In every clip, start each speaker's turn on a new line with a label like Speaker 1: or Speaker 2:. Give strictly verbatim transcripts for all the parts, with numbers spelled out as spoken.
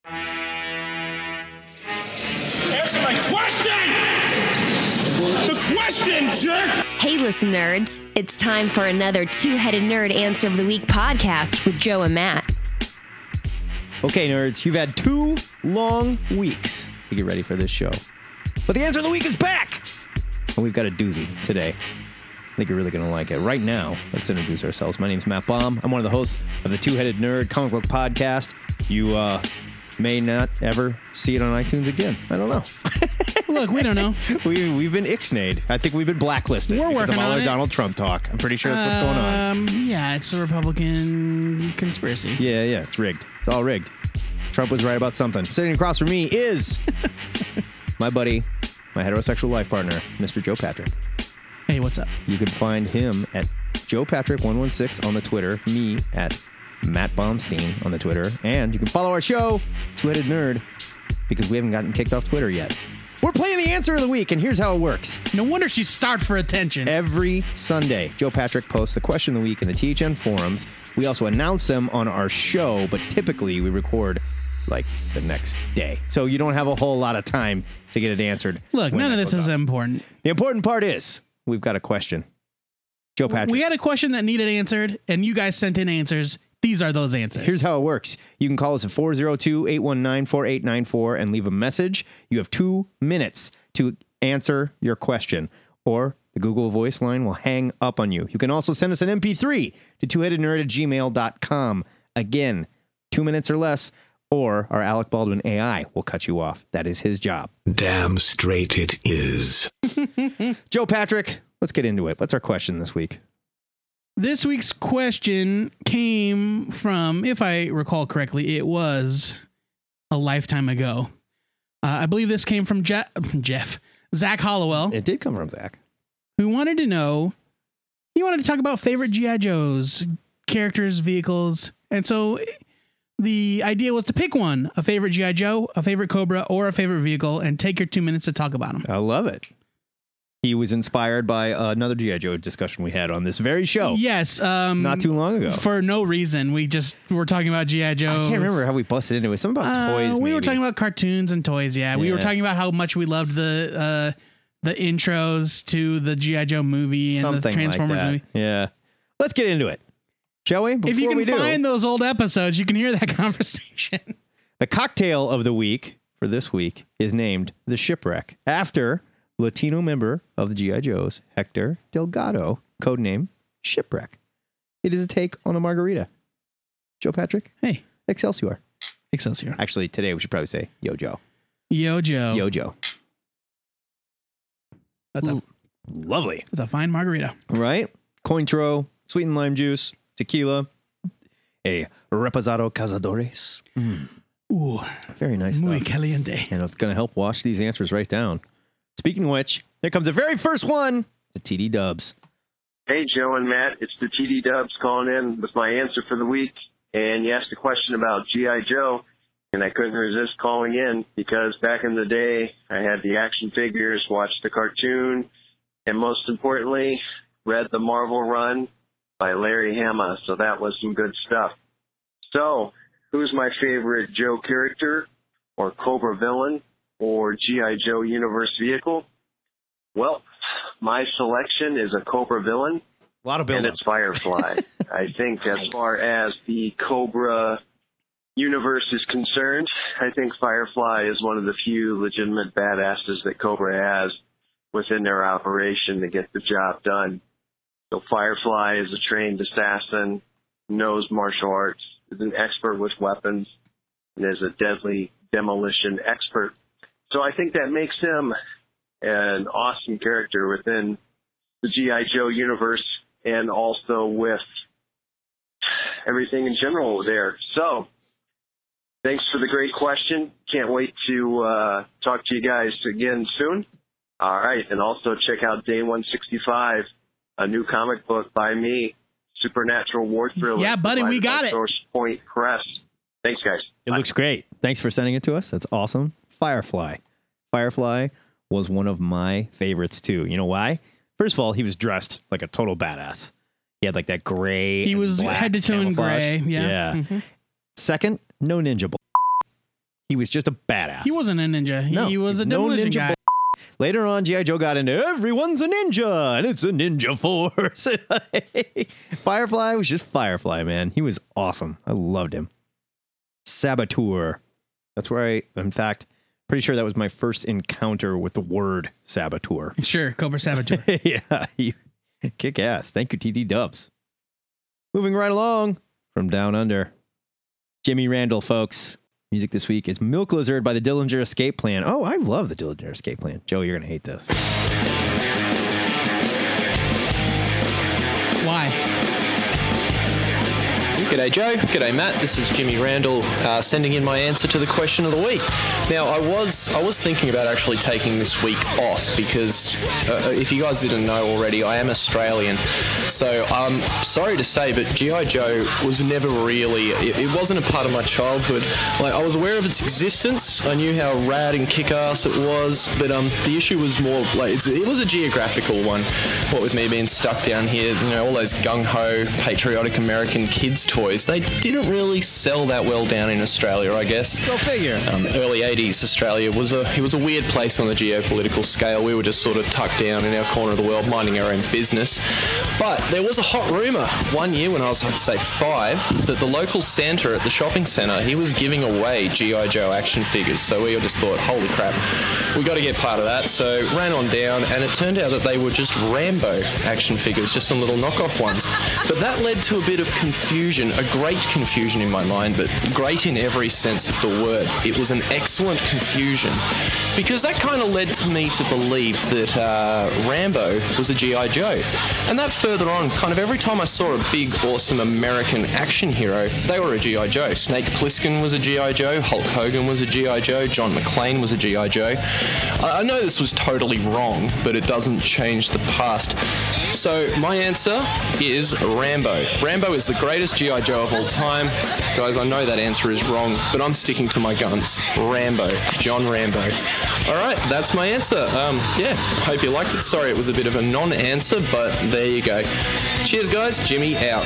Speaker 1: Answer my question! The question, jerk!
Speaker 2: Hey, listen, nerds. It's time for another Two-Headed Nerd Answer of the Week podcast with Joe and Matt.
Speaker 3: Okay, nerds, you've had two long weeks to get ready for this show. But the answer of the week is back! And we've got a doozy today. I think you're really going to like it. Right now, let's introduce ourselves. My name's Matt Baum. I'm one of the hosts of the Two-Headed Nerd comic book podcast. You uh, may not ever see it on iTunes again. I don't know.
Speaker 4: Look, we don't know.
Speaker 3: we, we've been ixnayed. I think we've been blacklisted.
Speaker 4: We're
Speaker 3: because
Speaker 4: working
Speaker 3: of all
Speaker 4: on
Speaker 3: our
Speaker 4: it.
Speaker 3: Donald Trump talk. I'm pretty sure that's what's going on.
Speaker 4: Um, yeah, it's a Republican conspiracy.
Speaker 3: Yeah, yeah, it's rigged. It's all rigged. Trump was right about something. Sitting across from me is my buddy, my heterosexual life partner, Mister Joe Patrick.
Speaker 4: Hey, what's up?
Speaker 3: You can find him at Joe Patrick one one six on the Twitter, me at Matt Baumstein on the Twitter, and you can follow our show, Two-Headed Nerd, because we haven't gotten kicked off Twitter yet. We're playing the answer of the week, and here's how it works.
Speaker 4: No wonder she's starved for attention.
Speaker 3: Every Sunday, Joe Patrick posts the question of the week in the T H N forums. We also announce them on our show, but typically we record like the next day. So you don't have a whole lot of time to get it answered.
Speaker 4: Look, none of this is
Speaker 3: up.
Speaker 4: important.
Speaker 3: The important part is we've got a question. Joe Patrick.
Speaker 4: We had a question that needed answered, and you guys sent in answers. These are those answers.
Speaker 3: Here's how it works. You can call us at four oh two, eight one nine, four eight nine four and leave a message. You have two minutes to answer your question, or the Google Voice line will hang up on you. You can also send us an M P three to two headed nerd at gmail dot com. Again, two minutes or less, or our Alec Baldwin A I will cut you off. That is his job.
Speaker 5: Damn straight it is.
Speaker 3: Joe Patrick, let's get into it. What's our question this week?
Speaker 4: This week's question came from, if I recall correctly, it was a lifetime ago. Uh, I believe this came from Je- Jeff, Zach Hollowell,
Speaker 3: It did come from Zach.
Speaker 4: who wanted to know, he wanted to talk about favorite G I. Joes, characters, vehicles. And so the idea was to pick one, a favorite G I. Joe, a favorite Cobra, or a favorite vehicle, and take your two minutes to talk about them.
Speaker 3: I love it. He was inspired by another G I. Joe discussion we had on this very show.
Speaker 4: Yes. Um,
Speaker 3: Not too long ago.
Speaker 4: For no reason. We just were talking about G I. Joe.
Speaker 3: I can't remember how we busted into it. Something about
Speaker 4: Uh,
Speaker 3: toys,
Speaker 4: we
Speaker 3: maybe.
Speaker 4: were talking about cartoons and toys. Yeah. We
Speaker 3: Yeah.
Speaker 4: were talking about how much we loved the uh, the intros to the G I. Joe movie and
Speaker 3: Something
Speaker 4: the Transformers
Speaker 3: like that.
Speaker 4: movie.
Speaker 3: Yeah. Let's get into it. Shall we? Before
Speaker 4: If you can
Speaker 3: we do,
Speaker 4: find those old episodes, you can hear that conversation.
Speaker 3: the cocktail of the week for this week is named The Shipwreck, after Latino member of the G I. Joes, Hector Delgado, codename Shipwreck. It is a take on a margarita. Joe Patrick?
Speaker 4: Hey,
Speaker 3: Excelsior.
Speaker 4: Excelsior.
Speaker 3: Actually, today we should probably say Yo Joe.
Speaker 4: Yo, Joe.
Speaker 3: Yo Joe.
Speaker 4: That's a,
Speaker 3: Lovely.
Speaker 4: that's a fine margarita.
Speaker 3: Right? Cointreau, sweetened lime juice, tequila, a reposado cazadores.
Speaker 4: Ooh,
Speaker 3: Very nice
Speaker 4: muy
Speaker 3: stuff.
Speaker 4: caliente.
Speaker 3: And it's going to help wash these answers right down. Speaking of which, here comes the very first one, the T D Dubs.
Speaker 6: Hey, Joe and Matt, it's the T D Dubs calling in with my answer for the week. And you asked a question about G I. Joe, and I couldn't resist calling in because back in the day, I had the action figures, watched the cartoon, and most importantly, read the Marvel run by Larry Hama. So that was some good stuff. So, who's my favorite Joe character or Cobra villain or G I. Joe universe vehicle? Well, my selection is a Cobra villain,
Speaker 3: A lot of
Speaker 6: and
Speaker 3: build-up.
Speaker 6: it's Firefly. I think as far as the Cobra universe is concerned, I think Firefly is one of the few legitimate badasses that Cobra has within their operation to get the job done. So Firefly is a trained assassin, knows martial arts, is an expert with weapons, and is a deadly demolition expert. So I think that makes him an awesome character within the G I. Joe universe and also with everything in general there. So thanks for the great question. Can't wait to uh, talk to you guys again soon. All right. And also check out Day one sixty-five, a new comic book by me, Supernatural War Thriller.
Speaker 4: Yeah, buddy, we
Speaker 6: provided
Speaker 4: got
Speaker 6: by
Speaker 4: it.
Speaker 6: Source Point Press. Thanks, guys.
Speaker 3: It
Speaker 6: Bye.
Speaker 3: looks great. Thanks for sending it to us. That's awesome. Firefly. Firefly was one of my favorites, too. You know why? First of all, he was dressed like a total badass. He had like that gray.
Speaker 4: He
Speaker 3: and
Speaker 4: was
Speaker 3: black
Speaker 4: head to toe in
Speaker 3: camouflage.
Speaker 4: gray. Yeah.
Speaker 3: Yeah.
Speaker 4: Mhm.
Speaker 3: Second, no ninja bull. He was just a badass.
Speaker 4: He wasn't a ninja. He,
Speaker 3: No,
Speaker 4: he was a
Speaker 3: no
Speaker 4: demolition
Speaker 3: ninja
Speaker 4: guy.
Speaker 3: bull- Later on, G I. Joe got into everyone's a ninja, and it's a ninja force. Firefly was just Firefly, man. He was awesome. I loved him. Saboteur. That's where I, in fact, pretty sure that was my first encounter with the word saboteur.
Speaker 4: Sure, Cobra Saboteur.
Speaker 3: Yeah, he, kick ass. Thank you, T D Dubs. Moving right along from Down Under. Jimmy Randall, folks. Music this week is Milk Lizard by the Dillinger Escape Plan. Oh, I love the Dillinger Escape Plan. Joe, you're going to hate this.
Speaker 4: Why?
Speaker 7: G'day Joe, g'day Matt. This is Jimmy Randall uh, sending in my answer to the question of the week. Now I was I was thinking about actually taking this week off because uh, if you guys didn't know already, I am Australian. So I'm sorry to say, but G I. Joe was never really, it, it wasn't a part of my childhood. Like I was aware of its existence, I knew how rad and kick-ass it was, but um, the issue was more like it's, it was a geographical one. What with me being stuck down here, you know, all those gung-ho patriotic American kids toys, they didn't really sell that well down in Australia, I guess.
Speaker 3: Go figure.
Speaker 7: Um, early eighties Australia was a it was a weird place on the geopolitical scale. We were just sort of tucked down in our corner of the world, minding our own business. But there was a hot rumour one year when I was, I'd say, five, that the local Santa at the shopping centre, he was giving away G I. Joe action figures. So we all just thought, holy crap, we got to get part of that. So ran on down, and it turned out that they were just Rambo action figures, just some little knockoff ones. But that led to a bit of confusion, a great confusion in my mind, but great in every sense of the word. It was an excellent confusion because that kind of led to me to believe that uh, Rambo was a G I. Joe. And that further on, kind of every time I saw a big, awesome American action hero, they were a G I. Joe. Snake Plissken was a G I. Joe. Hulk Hogan was a G I. Joe. John McClane was a G I. Joe. I I know this was totally wrong, but it doesn't change the past. So my answer is Rambo. Rambo is the greatest G I. Joe of all time. Guys, I know that answer is wrong, but I'm sticking to my guns. Rambo. John Rambo. All right, that's my answer. Um, yeah, hope you liked it. Sorry it was a bit of a non-answer, but there you go. Cheers, guys. Jimmy out.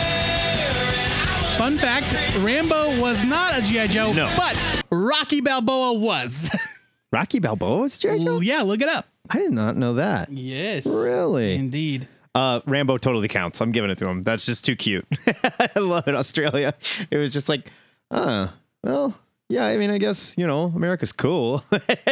Speaker 4: Fun fact, Rambo was not a G I. Joe,
Speaker 3: No.
Speaker 4: but Rocky Balboa was.
Speaker 3: Rocky Balboa was G I. Joe?
Speaker 4: Yeah, look it up.
Speaker 3: I did not know that.
Speaker 4: Yes.
Speaker 3: Really?
Speaker 4: Indeed.
Speaker 3: Uh, Rambo totally counts. I'm giving it to him. That's just too cute. I love it. Australia. It was just like, uh, well, yeah, I mean, I guess, you know, America's cool.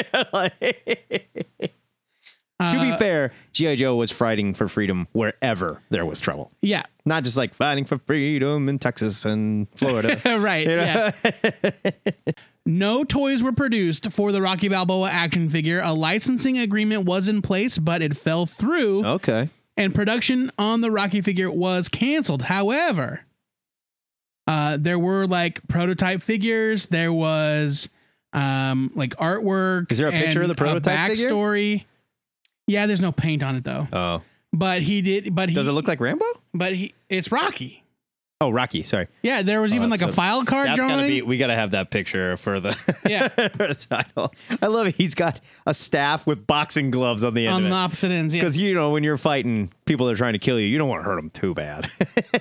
Speaker 3: To be fair, G I. Joe was fighting for freedom wherever there was trouble.
Speaker 4: Yeah.
Speaker 3: Not just like fighting for freedom in Texas and Florida.
Speaker 4: Right.
Speaker 3: You know?
Speaker 4: Yeah. No toys were produced for the Rocky Balboa action figure. A licensing agreement was in place, but it fell through.
Speaker 3: Okay.
Speaker 4: And production on the Rocky figure was canceled. However, uh, there were like prototype figures. There was um, like artwork.
Speaker 3: Is there a picture of the prototype
Speaker 4: a
Speaker 3: figure?
Speaker 4: backstory. Yeah, there's no paint on it though.
Speaker 3: Oh.
Speaker 4: But he did. But he
Speaker 3: Does it look like Rambo?
Speaker 4: But he, it's Rocky.
Speaker 3: Oh, Rocky. Sorry.
Speaker 4: Yeah, there was
Speaker 3: Oh,
Speaker 4: even like a,
Speaker 3: that's
Speaker 4: file card
Speaker 3: That's
Speaker 4: drawing.
Speaker 3: gotta be. We gotta have that picture for the
Speaker 4: Yeah.
Speaker 3: for the title. I love it. He's got a staff with boxing gloves on the end
Speaker 4: on
Speaker 3: of
Speaker 4: the
Speaker 3: it.
Speaker 4: opposite ends. Yeah.
Speaker 3: Because you know when you're fighting people that are trying to kill you, you don't want to hurt them too bad.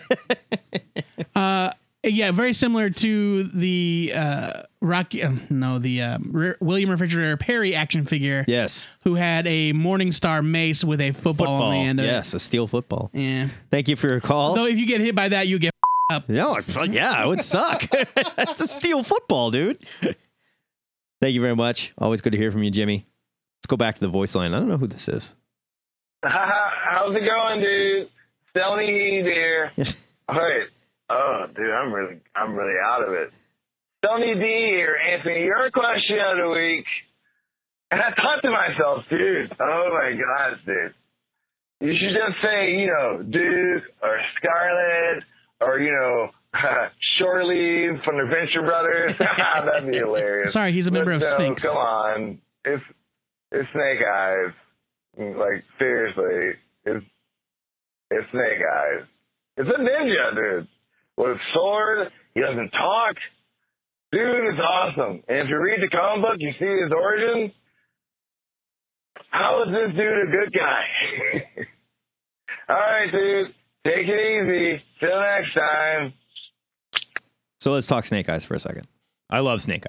Speaker 4: Uh, yeah, very similar to the uh, Rocky. Uh, no, the uh, Re- William Refrigerator Perry action figure.
Speaker 3: Yes.
Speaker 4: Who had a Morningstar mace with a football,
Speaker 3: Football.
Speaker 4: on the end of
Speaker 3: Yes, a steel football.
Speaker 4: it. Yeah.
Speaker 3: Thank you for your call.
Speaker 4: Though if you get hit by that, you get up.
Speaker 3: No, I- yeah, it would suck. It's a steel football, dude. Thank you very much. Always good to hear from you, Jimmy. Let's go back to the voice line. I don't know who this is.
Speaker 8: How's it going, dude? Stoney here. Wait. Oh, dude, I'm really, I'm really out of it. Stoney D here, answering your question of the week. And I thought to myself, dude, oh my gosh, dude. You should just say, you know, Duke or Scarlet or, you know, Shore Leave from the Venture Brothers. That'd be hilarious.
Speaker 4: Sorry, he's a member
Speaker 8: But,
Speaker 4: of
Speaker 8: no,
Speaker 4: Sphinx.
Speaker 8: Come on. It's, it's Snake Eyes. Like, seriously. It's, it's Snake Eyes. It's a ninja, dude. With a sword. He doesn't talk. Dude, it's awesome. And if you read the comic book, you see his origin. How is this dude a good guy? All right, dude. Take it easy. Till next time.
Speaker 3: So let's talk Snake Eyes for a second. I love Snake Eyes.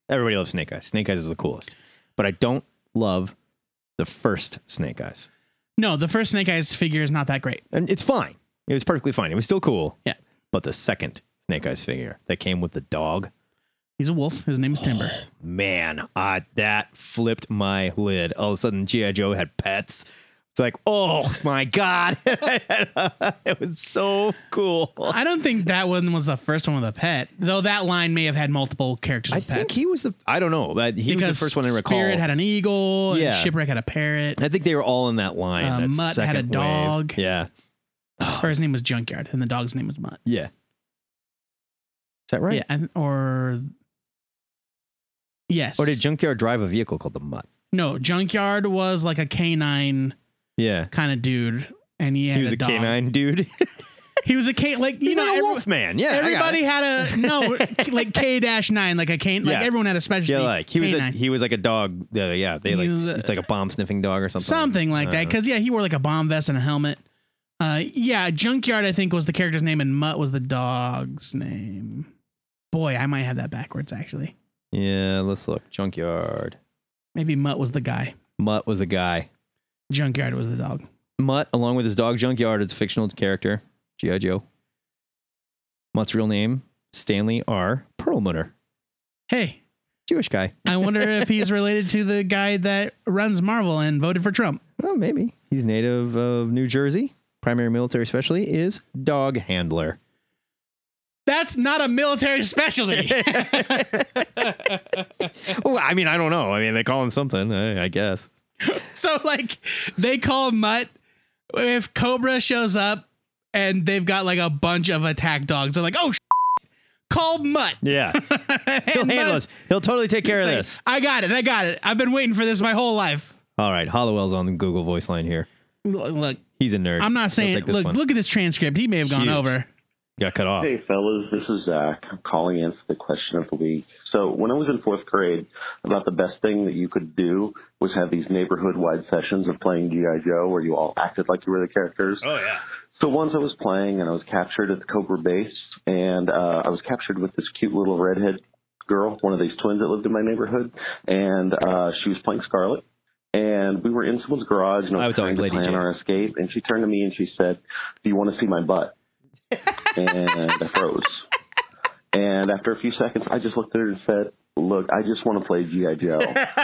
Speaker 3: Everybody loves Snake Eyes. Snake Eyes is the coolest. But I don't love the first Snake Eyes.
Speaker 4: No, the first Snake Eyes figure is not that great.
Speaker 3: And it's fine. It was perfectly fine. It was still cool.
Speaker 4: Yeah.
Speaker 3: But the second Snake Eyes figure that came with the dog.
Speaker 4: He's a wolf. His name is Timber.
Speaker 3: Oh, man, uh, that flipped my lid. All of a sudden, G I. Joe had pets. It's like, oh my God. It was so cool.
Speaker 4: I don't think that one was the first one with a pet, though that line may have had multiple characters
Speaker 3: I
Speaker 4: with pets.
Speaker 3: think he was the, I don't know, but he
Speaker 4: because
Speaker 3: was the first one I recall.
Speaker 4: Spirit had an eagle,
Speaker 3: Yeah.
Speaker 4: and Shipwreck had a parrot,
Speaker 3: I think they were all in that line.
Speaker 4: Uh,
Speaker 3: that
Speaker 4: Mutt had a
Speaker 3: second
Speaker 4: dog.
Speaker 3: wave. Yeah.
Speaker 4: or his name was Junkyard, and the dog's name was Mutt.
Speaker 3: Yeah. Is that right?
Speaker 4: Yeah, and, or yes.
Speaker 3: Or did Junkyard drive a vehicle called the Mutt?
Speaker 4: No, Junkyard was like a canine
Speaker 3: Yeah.
Speaker 4: kind of dude, and he had
Speaker 3: He was
Speaker 4: a,
Speaker 3: a
Speaker 4: dog.
Speaker 3: canine dude.
Speaker 4: He was a K, like you
Speaker 3: He's
Speaker 4: know,
Speaker 3: like a
Speaker 4: every-
Speaker 3: wolf man. Yeah. I got
Speaker 4: everybody
Speaker 3: it.
Speaker 4: had a no, like K dash nine, like a cane. Like
Speaker 3: Yeah.
Speaker 4: everyone had a specialty.
Speaker 3: Yeah, like he was a,
Speaker 4: canine.
Speaker 3: he was like a dog. Uh, yeah, they
Speaker 4: He
Speaker 3: like
Speaker 4: was a-
Speaker 3: it's like a bomb sniffing dog or something.
Speaker 4: something like
Speaker 3: I
Speaker 4: that.
Speaker 3: don't know.
Speaker 4: Because yeah, he wore like a bomb vest and a helmet. Uh, yeah, Junkyard I think was the character's name, and Mutt was the dog's name. Boy, I might have that backwards actually.
Speaker 3: Yeah, let's look. Junkyard.
Speaker 4: Maybe Mutt was the guy.
Speaker 3: Mutt was a guy.
Speaker 4: Junkyard was the dog.
Speaker 3: Mutt, along with his dog Junkyard, is a fictional character. G I. Joe. Mutt's real name, Stanley R. Perlmutter.
Speaker 4: Hey,
Speaker 3: Jewish guy.
Speaker 4: I wonder if he's related to the guy that runs Marvel and voted for Trump.
Speaker 3: Well, maybe. He's native of New Jersey. Primary military specialty is dog handler.
Speaker 4: That's not a military specialty.
Speaker 3: Well, I mean, I don't know. I mean, they call him something, I, I guess.
Speaker 4: So, like, they call Mutt if Cobra shows up and they've got like a bunch of attack dogs. They're like, oh, sh- call Mutt.
Speaker 3: Yeah. He'll
Speaker 4: And
Speaker 3: handle
Speaker 4: Mutt-
Speaker 3: us. He'll totally take care of
Speaker 4: like,
Speaker 3: this.
Speaker 4: I got it. I got it. I've been waiting for this my whole life.
Speaker 3: All right. Hollowell's on the Google voice line here.
Speaker 4: Look,
Speaker 3: He's a nerd.
Speaker 4: I'm not
Speaker 3: He'll
Speaker 4: saying,
Speaker 3: take this
Speaker 4: look,
Speaker 3: one.
Speaker 4: look at this transcript. He may have gone
Speaker 3: Huge.
Speaker 4: over.
Speaker 3: Got cut off.
Speaker 9: Hey, fellas, this is Zach. I'm calling in for the question of the week. So when I was in fourth grade, about the best thing that you could do was have these neighborhood-wide sessions of playing G I. Joe where you all acted like you were the characters.
Speaker 3: Oh, yeah.
Speaker 9: So once I was playing and I was captured at the Cobra base, and uh, I was captured with this cute little redhead girl, one of these twins that lived in my neighborhood, and uh, she was playing Scarlet. And we were in someone's garage, and I
Speaker 3: I
Speaker 9: was
Speaker 3: was
Speaker 9: trying
Speaker 3: always
Speaker 9: to
Speaker 3: Lady
Speaker 9: plan
Speaker 3: Jane.
Speaker 9: our escape. And she turned to me and she said, "Do you want to see my butt?" And I froze. And after a few seconds, I just looked at her and said, "Look, I just want to play G I. Joe."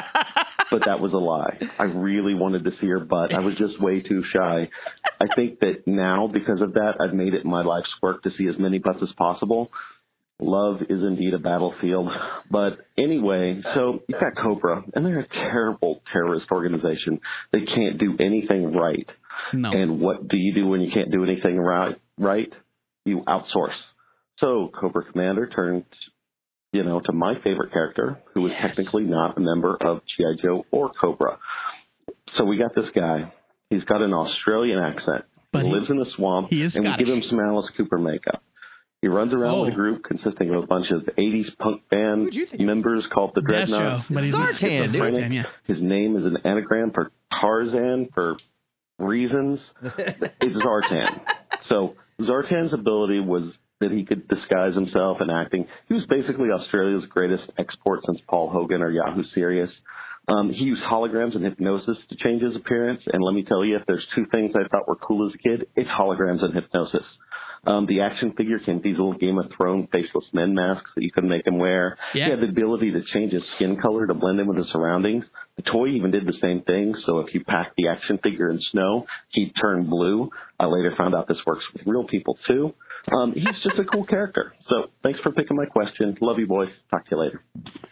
Speaker 9: But that was a lie. I really wanted to see her butt. I was just way too shy. I think that now, because of that, I've made it my life's work to see as many butts as possible. Love is indeed a battlefield. But anyway, so you've got Cobra, and they're a terrible terrorist organization. They can't do anything right.
Speaker 4: No.
Speaker 9: And what do you do when you can't do anything right? Right? You outsource. So Cobra Commander turned, you know, to my favorite character, who is
Speaker 4: Yes.
Speaker 9: technically not a member of G I. Joe or Cobra. So we got this guy. He's got an Australian accent.
Speaker 4: But
Speaker 9: he,
Speaker 4: he-
Speaker 9: lives in the swamp,
Speaker 4: he is
Speaker 9: and we give
Speaker 4: Scottish.
Speaker 9: him some Alice Cooper makeup. He runs around
Speaker 4: Oh.
Speaker 9: with a group consisting of a bunch of eighties punk band
Speaker 3: Who'd you think?
Speaker 9: members called the Dreadnoughts.
Speaker 4: Destro, but he's not.
Speaker 3: Zartan, dude.
Speaker 4: Zartan, yeah.
Speaker 9: His name is an anagram for Tarzan for reasons. It's Zartan. So Zartan's ability was that he could disguise himself in acting. He was basically Australia's greatest export since Paul Hogan or Yahoo Serious. Um, he used holograms and hypnosis to change his appearance. And let me tell you, if there's two things I thought were cool as a kid, it's holograms and hypnosis. Um, the action figure came with these little Game of Thrones faceless men masks that you could make him wear.
Speaker 4: Yeah.
Speaker 9: He had the ability to change his skin color to blend in with the surroundings. The toy even did the same thing. So if you packed the action figure in snow, he'd turn blue. I later found out this works with real people too. Um, he's just a cool character. So thanks for picking my question. Love you, boys. Talk to you later.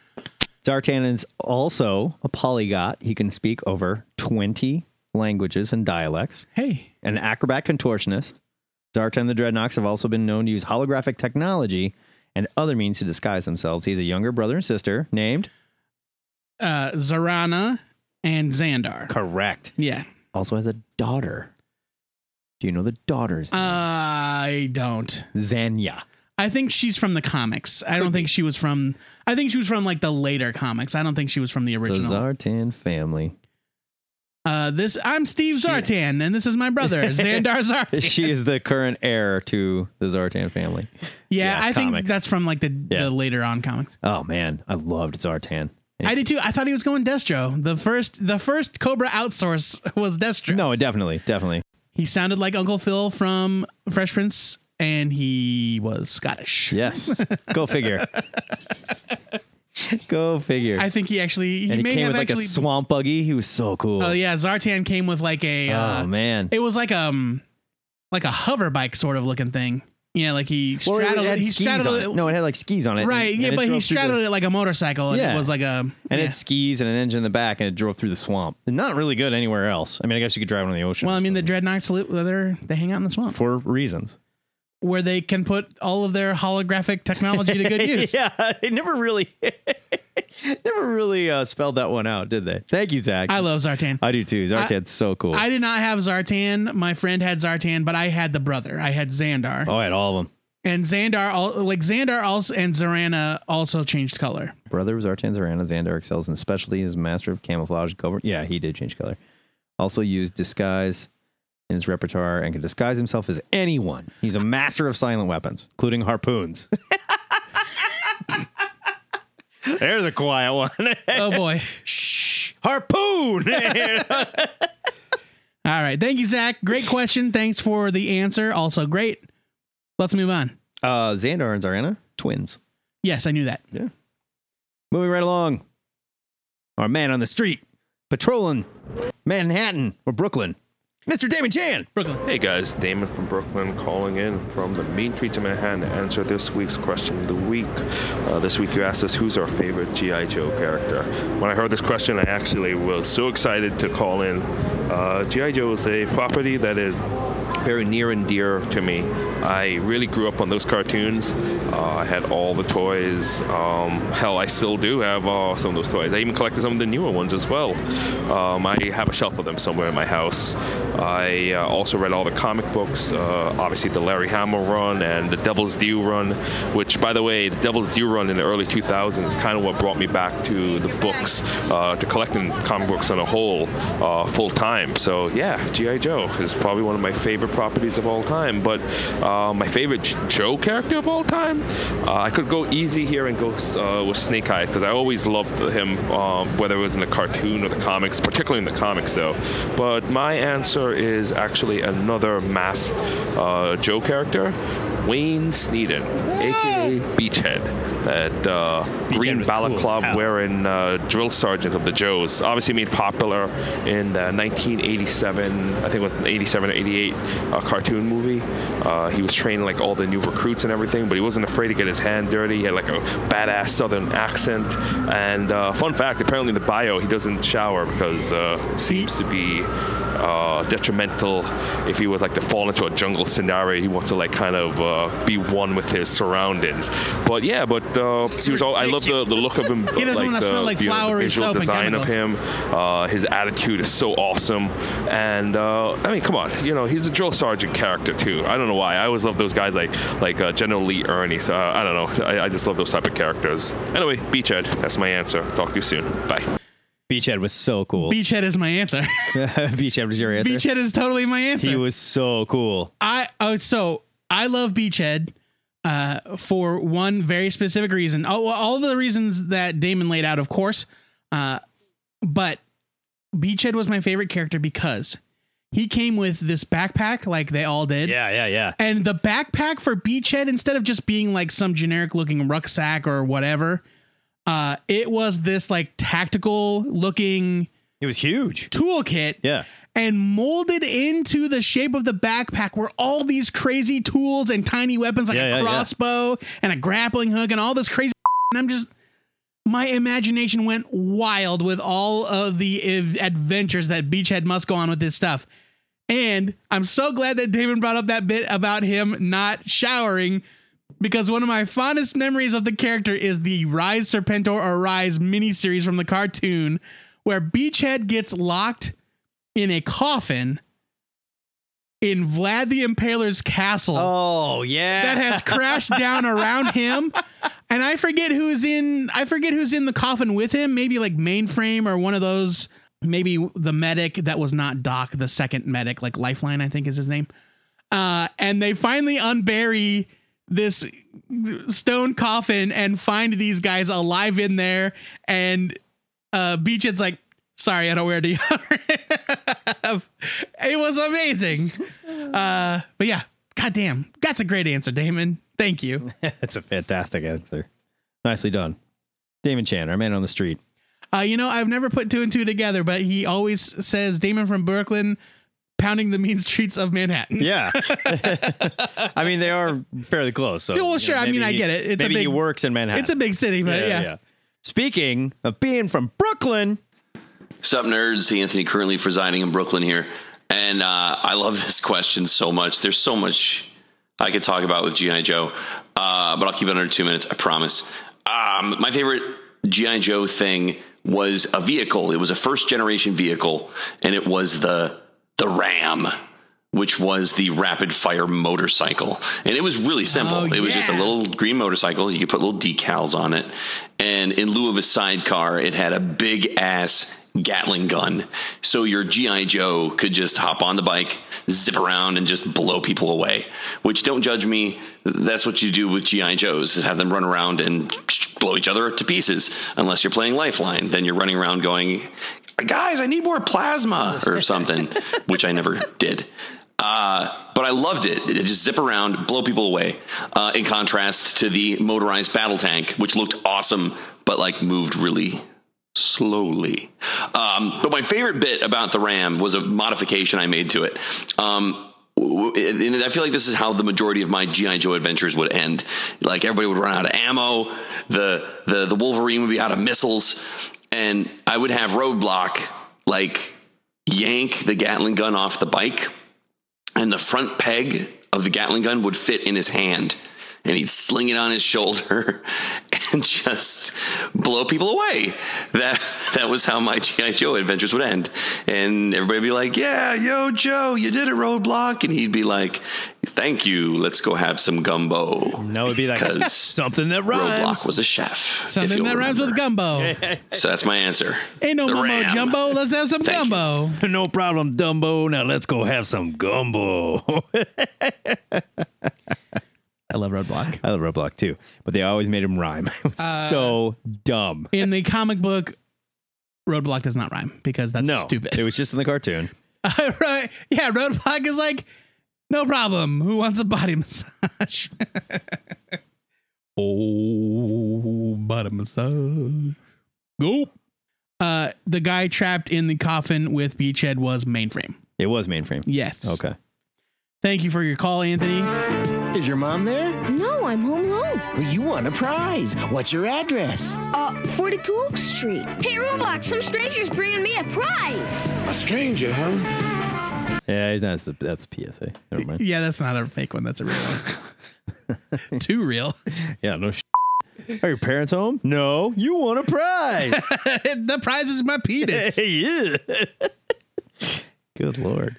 Speaker 3: Zartan is also a polyglot. He can speak over twenty languages and dialects.
Speaker 4: Hey,
Speaker 3: An acrobat contortionist. Zartan and the Dreadnoughts have also been known to use holographic technology and other means to disguise themselves. He's a younger brother and sister named...
Speaker 4: uh, Zarana and Xandar.
Speaker 3: Correct.
Speaker 4: Yeah.
Speaker 3: Also has a daughter. Do you know the daughter's name?
Speaker 4: I don't.
Speaker 3: Zanya.
Speaker 4: I think she's from the comics. I don't think she was from. I think she was from like the later comics. I don't think she was from the
Speaker 3: The
Speaker 4: original.
Speaker 3: Zartan family.
Speaker 4: Uh, this I'm Steve Zartan, and this is my brother Xandar Zartan.
Speaker 3: She is the current heir to the Zartan family.
Speaker 4: Yeah,
Speaker 3: Yeah,
Speaker 4: I think
Speaker 3: comics.
Speaker 4: that's from like the,
Speaker 3: Yeah.
Speaker 4: the later on comics.
Speaker 3: Oh man, I loved Zartan.
Speaker 4: I did too. I thought he was going Destro. The first the first Cobra outsource was Destro.
Speaker 3: No, definitely, definitely.
Speaker 4: He sounded like Uncle Phil from Fresh Prince, and he was Scottish.
Speaker 3: Yes, go figure. Go figure.
Speaker 4: I think he actually he
Speaker 3: and he
Speaker 4: may
Speaker 3: came
Speaker 4: have
Speaker 3: with like
Speaker 4: actually.
Speaker 3: a swamp buggy. He was so cool.
Speaker 4: Oh yeah, Zartan came with like a. Uh,
Speaker 3: oh man,
Speaker 4: it was like um, like a hover bike sort of looking thing. Yeah, like he
Speaker 3: well, it
Speaker 4: straddled.
Speaker 3: had
Speaker 4: he
Speaker 3: skis
Speaker 4: straddled
Speaker 3: on
Speaker 4: it.
Speaker 3: it. No, it had like skis on it.
Speaker 4: Right,
Speaker 3: and-
Speaker 4: yeah,
Speaker 3: and it
Speaker 4: but he
Speaker 3: drove through the-
Speaker 4: straddled it like a motorcycle, and
Speaker 3: Yeah.
Speaker 4: it was like a.
Speaker 3: And
Speaker 4: yeah.
Speaker 3: it had skis and an engine in the back, and it drove through the swamp. Not really good anywhere else. I mean, I guess you could drive it on the ocean.
Speaker 4: Well, I mean, the Dreadnoughts li- they're they hang out in the swamp
Speaker 3: for reasons
Speaker 4: where they can put all of their holographic technology to good use.
Speaker 3: Yeah, they never really, never really uh, spelled that one out, did they? Thank you, Zach.
Speaker 4: I love Zartan.
Speaker 3: I do too. Zartan's so cool.
Speaker 4: I did not have Zartan. My friend had Zartan, but I had the brother. I had Xandar.
Speaker 3: oh, I had all of them.
Speaker 4: And Xandar, al- like Xandar also and Zarana also changed color.
Speaker 3: Brother was Zartan Zarana. Xandar excels in specialty as master of camouflage and cover. Yeah, he did change color. Also used disguise in his repertoire and can disguise himself as anyone. He's a master of silent weapons, including harpoons. There's a quiet one.
Speaker 4: Oh boy.
Speaker 3: Shh, harpoon.
Speaker 4: All right. Thank you, Zach. Great question. Thanks for the answer. Also great. Let's move on.
Speaker 3: Uh, Xandar and Zarana, twins.
Speaker 4: Yes, I knew that.
Speaker 3: Yeah. Moving right along. Our man on the street, patrolling Manhattan or Brooklyn, Mister Damon Chan.
Speaker 4: Brooklyn.
Speaker 10: Hey guys, Damon from Brooklyn calling in from the main streets of Manhattan to answer this week's question of the week. Uh, this week you asked us who's our favorite G I. Joe character. When I heard this question, I actually was so excited to call in. Uh, G I. Joe is a property that is very near and dear to me. I really grew up on those cartoons. Uh, I had all the toys. Um, hell, I still do have uh, some of those toys. I even collected some of the newer ones as well. Um, I have a shelf of them somewhere in my house. I uh, also read all the comic books, uh, obviously the Larry Hama run and the Devil's Due run, which, by the way, the Devil's Due run in the early two thousands is kind of what brought me back to the books, uh, to collecting comic books on a whole, uh, full time. So yeah, G I. Joe is probably one of my favorite properties of all time. But uh, my favorite J- Joe character of all time, uh, I could go easy here and go uh, with Snake Eyes, because I always loved him, um, whether it was in the cartoon or the comics, particularly in the comics though. But my answer is actually another masked uh, Joe character, Wayne Sneeden, aka Beachhead, that uh, green
Speaker 3: was cool as
Speaker 10: balaclava
Speaker 3: hell.
Speaker 10: wearing uh, drill sergeant of the Joes. Obviously made popular in the nineteen eighty-seven, I think it was an eighty-seven or eighty-eight uh, cartoon movie. Uh, he was training like all the new recruits and everything, but he wasn't afraid to get his hand dirty. He had like a badass southern accent. And uh, fun fact, apparently in the bio, he doesn't shower because uh, it seems to be uh, detrimental if he was like to fall into a jungle scenario. He wants to like kind of uh, be one with his surroundings. But yeah, but uh, he was all, I love the, the look of him.
Speaker 4: He doesn't
Speaker 10: like
Speaker 4: wanna
Speaker 10: the,
Speaker 4: smell like
Speaker 10: the,
Speaker 4: flowery
Speaker 10: the visual
Speaker 4: soap and
Speaker 10: design of
Speaker 4: chemicals.
Speaker 10: him. Uh, his attitude is so awesome. And uh, I mean, come on, you know, he's a drill sergeant character too. I don't know why. I always love those guys like like uh, General Lee Ernie. So uh, I don't know. I, I just love those type of characters. Anyway, Beachhead. That's my answer. Talk to you soon. Bye.
Speaker 3: Beachhead was so cool.
Speaker 4: Beachhead is my answer.
Speaker 3: Beachhead was your answer.
Speaker 4: Beachhead is totally my answer.
Speaker 3: He was so cool.
Speaker 4: I oh so I love Beachhead uh, for one very specific reason. All, all the reasons that Damon laid out, of course, uh, but Beachhead was my favorite character because he came with this backpack, like they all did.
Speaker 3: Yeah, yeah, yeah.
Speaker 4: And the backpack for Beachhead, instead of just being like some generic looking rucksack or whatever, uh, it was this like tactical looking.
Speaker 3: It was huge
Speaker 4: toolkit.
Speaker 3: Yeah.
Speaker 4: And molded into the shape of the backpack were all these crazy tools and tiny weapons like
Speaker 3: Yeah,
Speaker 4: a
Speaker 3: yeah, yeah.
Speaker 4: crossbow and a grappling hook and all this crazy. And I'm just, my imagination went wild with all of the ev- adventures that Beachhead must go on with this stuff. And I'm so glad that Damon brought up that bit about him not showering, because one of my fondest memories of the character is the Rise Serpentor or Rise miniseries from the cartoon, where Beachhead gets locked in a coffin in Vlad the Impaler's castle.
Speaker 3: Oh, yeah.
Speaker 4: That has crashed down around him. And I forget who's in I forget who's in the coffin with him, maybe like Mainframe or one of those maybe the medic that was not Doc, the second medic, like Lifeline, I think is his name. Uh, and they finally unbury this stone coffin and find these guys alive in there. And uh, Beachhead's like, sorry, I don't wear deodorant. It was amazing. Uh, but yeah, goddamn, that's a great answer, Damon. Thank you.
Speaker 3: That's a fantastic answer. Nicely done. Damon Chan, our man on the street.
Speaker 4: Uh, you know, I've never put two and two together, but he always says Damon from Brooklyn pounding the mean streets of Manhattan.
Speaker 3: Yeah. I mean, they are fairly close. So,
Speaker 4: well, sure.
Speaker 3: know,
Speaker 4: I mean,
Speaker 3: he,
Speaker 4: I get it. It's
Speaker 3: maybe
Speaker 4: a big,
Speaker 3: he works in Manhattan.
Speaker 4: It's a big city, but yeah.
Speaker 3: yeah, yeah. Speaking of being from Brooklyn.
Speaker 11: Sup, nerds? Anthony, currently residing in Brooklyn here. And uh, I love this question so much. There's so much I could talk about with G I. Joe, uh, but I'll keep it under two minutes, I promise. Um, my favorite G I. Joe thing was a vehicle. It was a first generation vehicle, and it was the the Ram, which was the rapid fire motorcycle. And it was really simple.
Speaker 4: Oh,
Speaker 11: it was
Speaker 4: yeah.
Speaker 11: just a little green motorcycle. You could put little decals on it. And in lieu of a sidecar, it had a big ass Gatling gun. So your G I. Joe could just hop on the bike, zip around, and just blow people away. Which, don't judge me, that's what you do with G I. Joes, is have them run around and blow each other to pieces. Unless you're playing Lifeline. Then you're running around going, guys, I need more plasma or something, which I never did. Uh, but I loved it. It just zip around, blow people away. Uh, in contrast to the motorized battle tank, which looked awesome, but like moved really slowly. Um, but my favorite bit about the Ram was a modification I made to it. Um, and I feel like this is how the majority of my G I. Joe adventures would end. Like everybody would run out of ammo. The, the, the Wolverine would be out of missiles. And I would have Roadblock like yank the Gatling gun off the bike, and the front peg of the Gatling gun would fit in his hand, and he'd sling it on his shoulder and just blow people away. That that was how my G I. Joe adventures would end. And everybody would be like, yeah, yo, Joe, you did it, Roadblock. And he'd be like, thank you. Let's go have some gumbo.
Speaker 3: No, it'd be like something that rhymes.
Speaker 11: Roadblock was a chef.
Speaker 4: Something that rhymes with gumbo.
Speaker 11: So that's my answer.
Speaker 4: Ain't no
Speaker 11: The
Speaker 4: mumbo
Speaker 11: Ram.
Speaker 4: jumbo. Let's have some
Speaker 11: Thank
Speaker 4: gumbo.
Speaker 3: No problem, Dumbo. Now let's go have some gumbo.
Speaker 4: I love Roadblock.
Speaker 3: I love Roadblock too, but they always made him rhyme. It was
Speaker 4: Uh,
Speaker 3: so dumb.
Speaker 4: In the comic book, Roadblock does not rhyme because that's
Speaker 3: No,
Speaker 4: stupid.
Speaker 3: it was just in the cartoon.
Speaker 4: Right. Yeah, Roadblock is like, no problem. Who wants a body massage? Oh, body massage. Go. Uh, the guy trapped in the coffin with Beachhead was Mainframe.
Speaker 3: It was Mainframe.
Speaker 4: Yes.
Speaker 3: Okay.
Speaker 4: Thank you for your call, Anthony.
Speaker 12: Is your mom there?
Speaker 13: No, I'm home alone.
Speaker 12: Well, you won a prize. What's your address?
Speaker 13: Uh, forty-two Oak Street. Hey, Roblox, some stranger's bringing me a prize.
Speaker 12: A stranger, huh?
Speaker 3: Yeah, he's not. That's, that's P S A. Never mind.
Speaker 4: Yeah, that's not a fake one. That's a real one. Too real.
Speaker 3: Yeah, no sh- Are your parents home? No. You won a prize.
Speaker 4: The prize is my penis.
Speaker 3: Yeah. Good Lord.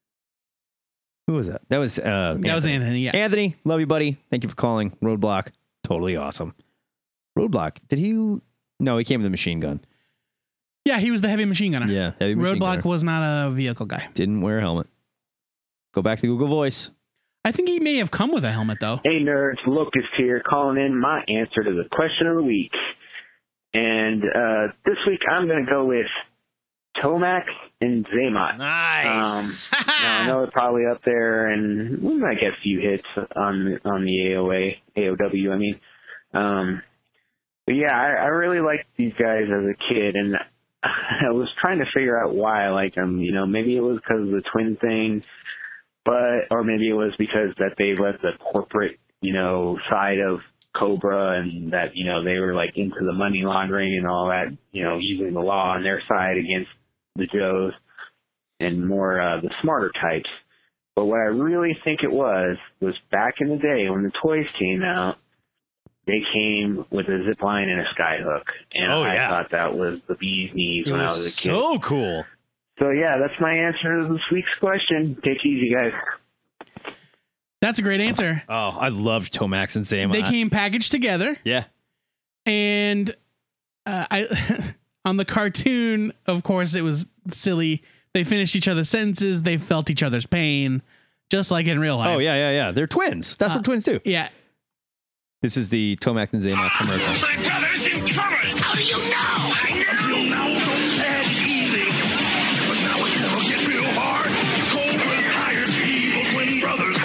Speaker 3: Who was that? That was uh
Speaker 4: That was Anthony, yeah.
Speaker 3: Anthony, love you, buddy. Thank you for calling. Roadblock. Totally awesome. Roadblock. Did he No, he came with a machine gun.
Speaker 4: Yeah, he was the heavy machine gunner.
Speaker 3: Yeah, heavy machine
Speaker 4: Roadblock
Speaker 3: gunner.
Speaker 4: was not a vehicle guy.
Speaker 3: Didn't wear a helmet. Go back to Google Voice.
Speaker 4: I think he may have come with a helmet, though.
Speaker 14: Hey, nerds, Locust here, calling in my answer to the question of the week. And uh, this week I'm going to go with Tomax and Zaymot.
Speaker 3: Nice.
Speaker 14: Um, now, I know they're probably up there, and we might get a few hits on on the A O A, A O W, I mean. Um, but yeah, I, I really liked these guys as a kid, and I was trying to figure out why I liked them. You know, maybe it was because of the twin thing, but or maybe it was because that they let the corporate, you know, side of Cobra, and that, you know, they were like into the money laundering and all that, you know, using the law on their side against the Joes and more uh, the smarter types. But what I really think it was was back in the day when the toys came out, they came with a zip line and a skyhook, and
Speaker 3: Oh,
Speaker 14: I
Speaker 3: yeah.
Speaker 14: thought that was the bee's knees
Speaker 3: It
Speaker 14: when I
Speaker 3: was
Speaker 14: was a kid.
Speaker 3: so cool.
Speaker 14: So yeah, that's my answer to this week's question. Take it easy, guys.
Speaker 4: That's a great answer.
Speaker 3: Oh, I loved Tomax and Zaymot.
Speaker 4: They came packaged together,
Speaker 3: Yeah.
Speaker 4: and uh, I On the cartoon, of course, it was silly. They finished each other's sentences. They felt each other's pain, just like in real life.
Speaker 3: Oh, yeah, yeah, yeah. They're twins. That's
Speaker 4: Uh,
Speaker 3: what twins do.
Speaker 4: Yeah.
Speaker 3: This is the Tomac and Zaymak commercial.
Speaker 1: My brother's in trouble. How do you know? I know. Until now, those had easy. But now it's gonna get real hard. Cobra and Tired Evil Twin Brothers.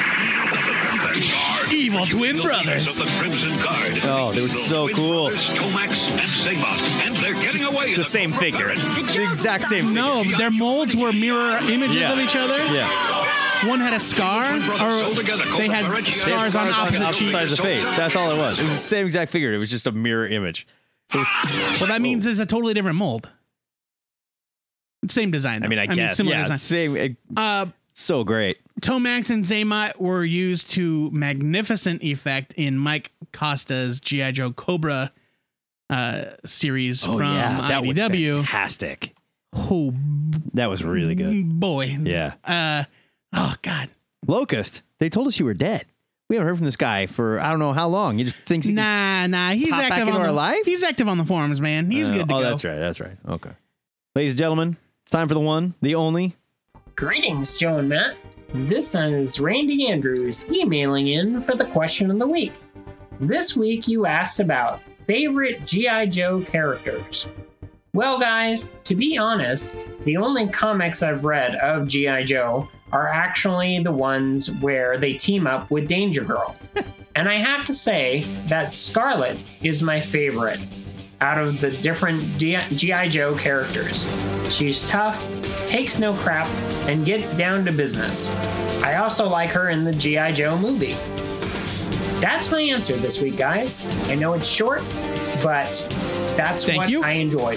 Speaker 4: Evil Twin Brothers.
Speaker 1: The Crimson Guard.
Speaker 3: Oh, they were so cool.
Speaker 1: Tomax and Zaymak. And they're getting away.
Speaker 3: The same figure. The exact same
Speaker 4: No, their molds were mirror images
Speaker 3: Yeah.
Speaker 4: of each other.
Speaker 3: Yeah.
Speaker 4: One had a scar, or they had scars on opposite cheeks.
Speaker 3: sides of the face. That's all it was. It was the same exact figure. It was just a mirror image. It was,
Speaker 4: Well, that means it's a totally different mold. Same design, though.
Speaker 3: I mean, I guess.
Speaker 4: similar
Speaker 3: yeah,
Speaker 4: design.
Speaker 3: same. It,
Speaker 4: Uh,
Speaker 3: so great.
Speaker 4: Tomax and Zaymot were used to magnificent effect in Mike Costa's G I. Joe Cobra uh, series
Speaker 3: Oh,
Speaker 4: from
Speaker 3: yeah. That
Speaker 4: I D
Speaker 3: was
Speaker 4: W.
Speaker 3: fantastic.
Speaker 4: Oh,
Speaker 3: That was really good.
Speaker 4: boy.
Speaker 3: Yeah.
Speaker 4: Uh, oh, God.
Speaker 3: Locust, they told us you were dead. We haven't heard from this guy for I don't know how long. He just thinks he
Speaker 4: Nah, nah. He's
Speaker 3: pop back
Speaker 4: active
Speaker 3: into
Speaker 4: on
Speaker 3: our
Speaker 4: the
Speaker 3: life?
Speaker 4: He's active on the forums, man. He's
Speaker 3: Uh,
Speaker 4: good to
Speaker 3: oh,
Speaker 4: go.
Speaker 3: that's right. That's right. Okay. Ladies and gentlemen, it's time for the one, the only.
Speaker 15: Greetings, Joe and Matt. This is Randy Andrews emailing in for the question of the week. This week you asked about favorite G I. Joe characters. Well, guys, to be honest, the only comics I've read of G I. Joe are actually the ones where they team up with Danger Girl. And I have to say that Scarlet is my favorite out of the different G I. Joe characters. She's tough, takes no crap, and gets down to business. I also like her in the G I. Joe movie. That's my answer this week, guys. I know it's short, but that's
Speaker 4: Thank
Speaker 15: what
Speaker 4: you.
Speaker 15: I enjoyed.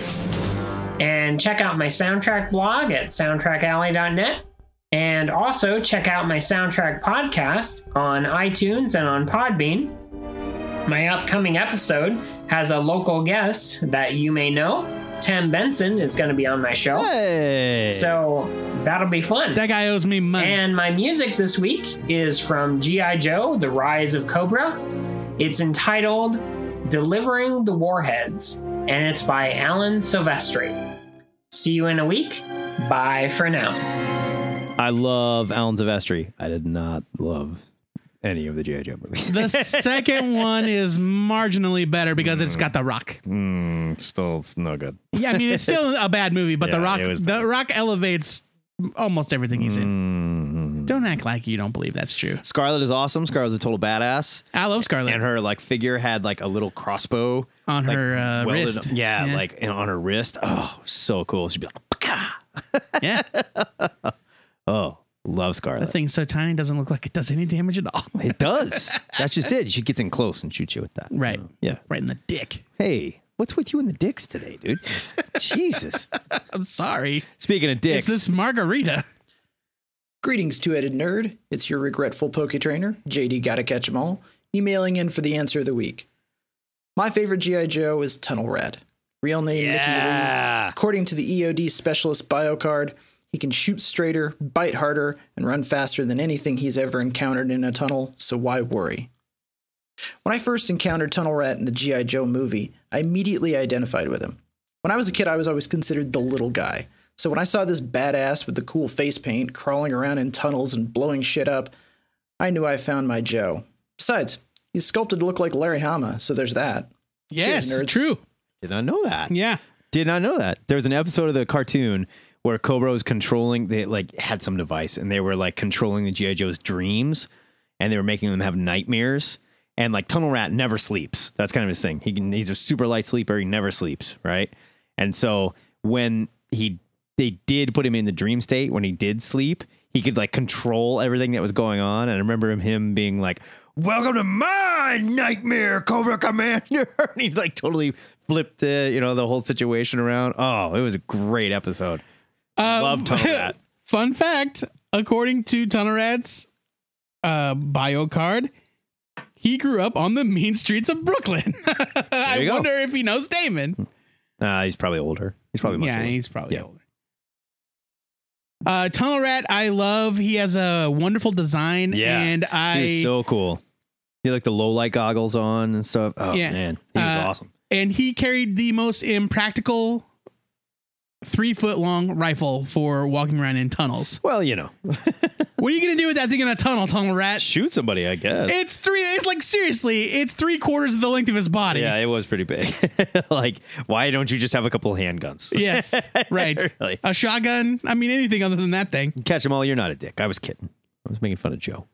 Speaker 15: And check out my soundtrack blog at soundtrack alley dot net. And also check out my soundtrack podcast on iTunes and on Podbean. My upcoming episode has a local guest that you may know. Tim Benson is going to be on my show.
Speaker 3: Hey.
Speaker 15: So that'll be fun.
Speaker 4: That guy owes me money.
Speaker 15: And my music this week is from G I. Joe, The Rise of Cobra. It's entitled Delivering the Warheads, and it's by Alan Silvestri. See you in a week. Bye for now.
Speaker 3: I love Alan Silvestri. I did not love any of the G I. Joe movies.
Speaker 4: The second one is marginally better because it's got The Rock.
Speaker 3: Mm, still, it's no good.
Speaker 4: Yeah, I mean, it's still a bad movie, but
Speaker 3: Yeah,
Speaker 4: The Rock
Speaker 3: it was
Speaker 4: The Rock elevates almost everything he's in.
Speaker 3: Mm.
Speaker 4: Don't act like you don't believe that's true.
Speaker 3: Scarlet is awesome. Scarlet's a total badass.
Speaker 4: I love Scarlet.
Speaker 3: And her like figure had like a little crossbow
Speaker 4: On
Speaker 3: like,
Speaker 4: her, uh,
Speaker 3: welded-
Speaker 4: wrist.
Speaker 3: Yeah,
Speaker 4: Yeah.
Speaker 3: like and on her wrist. Oh, so cool. She'd be like, "Paka."
Speaker 4: Yeah.
Speaker 3: Oh, love
Speaker 4: The
Speaker 3: Scarlet.
Speaker 4: thing's so tiny, it doesn't look like it does any damage at all.
Speaker 3: It does. That's just it. She gets in close and shoots you with that.
Speaker 4: Right.
Speaker 3: Uh, yeah.
Speaker 4: Right in the dick.
Speaker 3: Hey, what's with you and the dicks today, dude? Jesus.
Speaker 4: I'm sorry.
Speaker 3: Speaking of dicks,
Speaker 4: It's this margarita.
Speaker 16: Greetings, two-headed nerd. It's your regretful Poke Trainer, J D Gotta Catch 'em All, emailing in for the answer of the week. My favorite G I. Joe is Tunnel Rat. Real name Mickey Lee. According to the E O D Specialist bio card, he can shoot straighter, bite harder, and run faster than anything he's ever encountered in a tunnel, so why worry? When I first encountered Tunnel Rat in the G I. Joe movie, I immediately identified with him. When I was a kid, I was always considered the little guy. So when I saw this badass with the cool face paint crawling around in tunnels and blowing shit up, I knew I found my Joe. Besides, he's sculpted to look like Larry Hama, so there's that.
Speaker 4: Yes,
Speaker 16: Cheers, nerds.
Speaker 4: true.
Speaker 3: did not know that.
Speaker 4: Yeah.
Speaker 3: Did not know that. There was an episode of the cartoon where Cobra was controlling, they like had some device and they were like controlling the G I. Joe's dreams and they were making them have nightmares. And like Tunnel Rat never sleeps. That's kind of his thing. He can, he's a super light sleeper. He never sleeps. Right. And so when he, they did put him in the dream state, when he did sleep, he could like control everything that was going on. And I remember him, him being like, "Welcome to my nightmare, Cobra Commander." And he like totally flipped it, you know, the whole situation around. Oh, it was a great episode.
Speaker 4: Um,
Speaker 3: Love Tunnel Rat.
Speaker 4: Fun fact, according to Tunnel Rat's uh, bio card, he grew up on the mean streets of Brooklyn. I
Speaker 3: you go.
Speaker 4: wonder if he knows Damon.
Speaker 3: Uh, he's probably older. He's probably much
Speaker 4: yeah,
Speaker 3: older.
Speaker 4: he's probably
Speaker 3: Yeah.
Speaker 4: older. Uh, Tunnel Rat, I love. He has a wonderful design,
Speaker 3: Yeah,
Speaker 4: and I
Speaker 3: He was so cool. He had like the low light goggles on and stuff. Oh
Speaker 4: Yeah.
Speaker 3: man, he was
Speaker 4: Uh,
Speaker 3: awesome.
Speaker 4: and he carried the most impractical three foot long rifle for walking around in tunnels.
Speaker 3: Well, you know.
Speaker 4: What are you going to do with that thing in a tunnel, Tunnel Rat?
Speaker 3: Shoot somebody, I guess.
Speaker 4: It's three, it's like, seriously, it's three quarters of the length of his body.
Speaker 3: Yeah, it was pretty big. Like, why don't you just have a couple of handguns?
Speaker 4: Yes, right.
Speaker 3: Really.
Speaker 4: A shotgun. I mean, anything other than that thing.
Speaker 3: Catch them all. You're not a dick. I was kidding. I was making fun of Joe.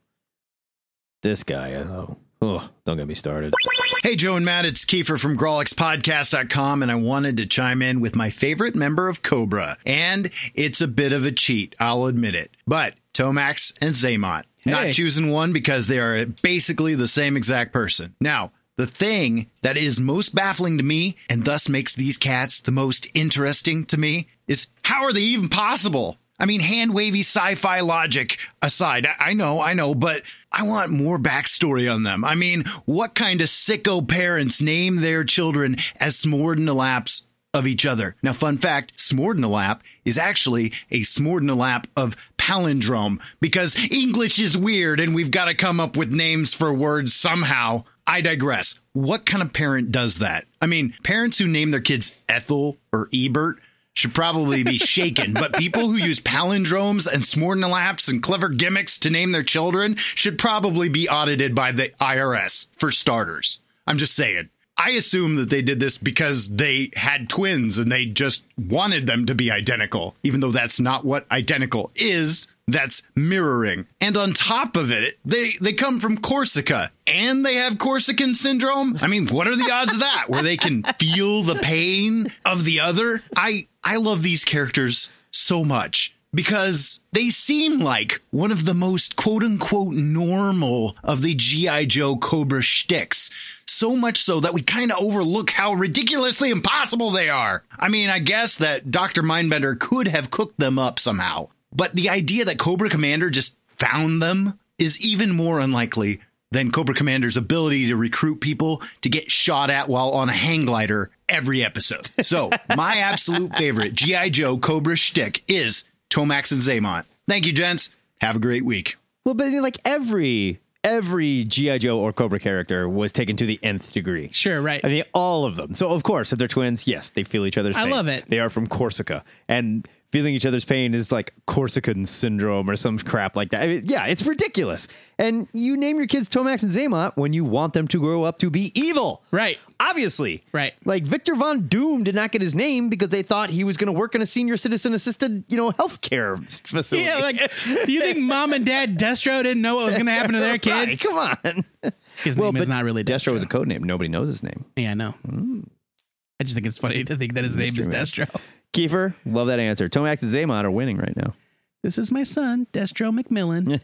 Speaker 3: This guy, oh, oh don't get me started.
Speaker 17: Hey, Joe and Matt, it's Kiefer from Grawlix Podcast dot com, and I wanted to chime in with my favorite member of Cobra. And it's a bit of a cheat, I'll admit it. But Tomax and Xamot.
Speaker 4: Hey.
Speaker 17: Not choosing one because they are basically the same exact person. Now, the thing that is most baffling to me, and thus makes these cats the most interesting to me, is how are they even possible? I mean, hand-wavy sci-fi logic aside, I, I know, I know, but I want more backstory on them. I mean, what kind of sicko parents name their children as Smordinalaps of each other? Now, fun fact, Smordinalap is actually a Smordinalap of palindrome, because English is weird and we've got to come up with names for words somehow. I digress. What kind of parent does that? I mean, parents who name their kids Ethel or Ebert should probably be shaken, but people who use palindromes and Smordinalaps and clever gimmicks to name their children should probably be audited by the I R S, for starters. I'm just saying. I assume that they did this because they had twins and they just wanted them to be identical, even though that's not what identical is. That's mirroring. And on top of it, they, they come from Corsica and they have Corsican syndrome. I mean, what are the odds of that? Where they can feel the pain of the other? I, I love these characters so much because they seem like one of the most quote unquote normal of the G I. Joe Cobra shticks. So much so that we kind of overlook how ridiculously impossible they are. I mean, I guess that Doctor Mindbender could have cooked them up somehow. But the idea that Cobra Commander just found them is even more unlikely than Cobra Commander's ability to recruit people to get shot at while on a hang glider every episode. So my absolute favorite G I. Joe Cobra shtick is Tomax and Xamot. Thank you, gents. Have a great week.
Speaker 3: Well, but like every every G I. Joe or Cobra character was taken to the nth degree.
Speaker 4: Sure, right.
Speaker 3: I mean, all of them. So, of course, if they're twins, yes, they feel each other's
Speaker 4: I
Speaker 3: pain.
Speaker 4: love it.
Speaker 3: They are from Corsica. And feeling each other's pain is like Corsican syndrome or some crap like that. I mean, yeah, it's ridiculous. And you name your kids Tomax and Xamot when you want them to grow up to be evil.
Speaker 4: Right.
Speaker 3: Obviously.
Speaker 4: Right.
Speaker 3: Like Victor Von Doom did not get his name because they thought he was going to work in a senior citizen assisted, you know, healthcare facility.
Speaker 4: Yeah, like, do you think mom and dad Destro didn't know what was going to happen to their kid?
Speaker 3: Right, come on.
Speaker 4: His
Speaker 3: well,
Speaker 4: name
Speaker 3: but
Speaker 4: is not really Destro.
Speaker 3: Destro was a code name. Nobody knows his name.
Speaker 4: Yeah, I know. Mm. I just think it's funny to think that his
Speaker 3: Mystery
Speaker 4: name
Speaker 3: man.
Speaker 4: is Destro.
Speaker 3: Kiefer, love that answer. Tomax and Xamot are winning right now.
Speaker 4: This is my son, Destro McMillan.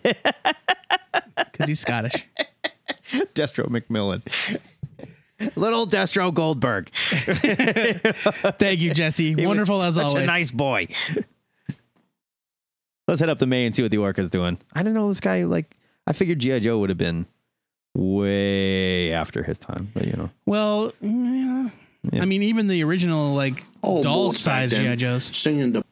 Speaker 4: Because he's Scottish.
Speaker 3: Destro McMillan. Little Destro Goldberg.
Speaker 4: Thank you, Jesse.
Speaker 3: He
Speaker 4: Wonderful
Speaker 3: was
Speaker 4: as
Speaker 3: such
Speaker 4: always.
Speaker 3: a nice boy. Let's head up to Maine and see what the Orca's doing. I didn't know this guy, like, I figured G I. Joe would have been way after his time, but you know.
Speaker 4: Well, yeah. Yeah. I mean, even the original, like,
Speaker 18: oh,
Speaker 4: doll size G I. Joes.
Speaker 18: Singing the.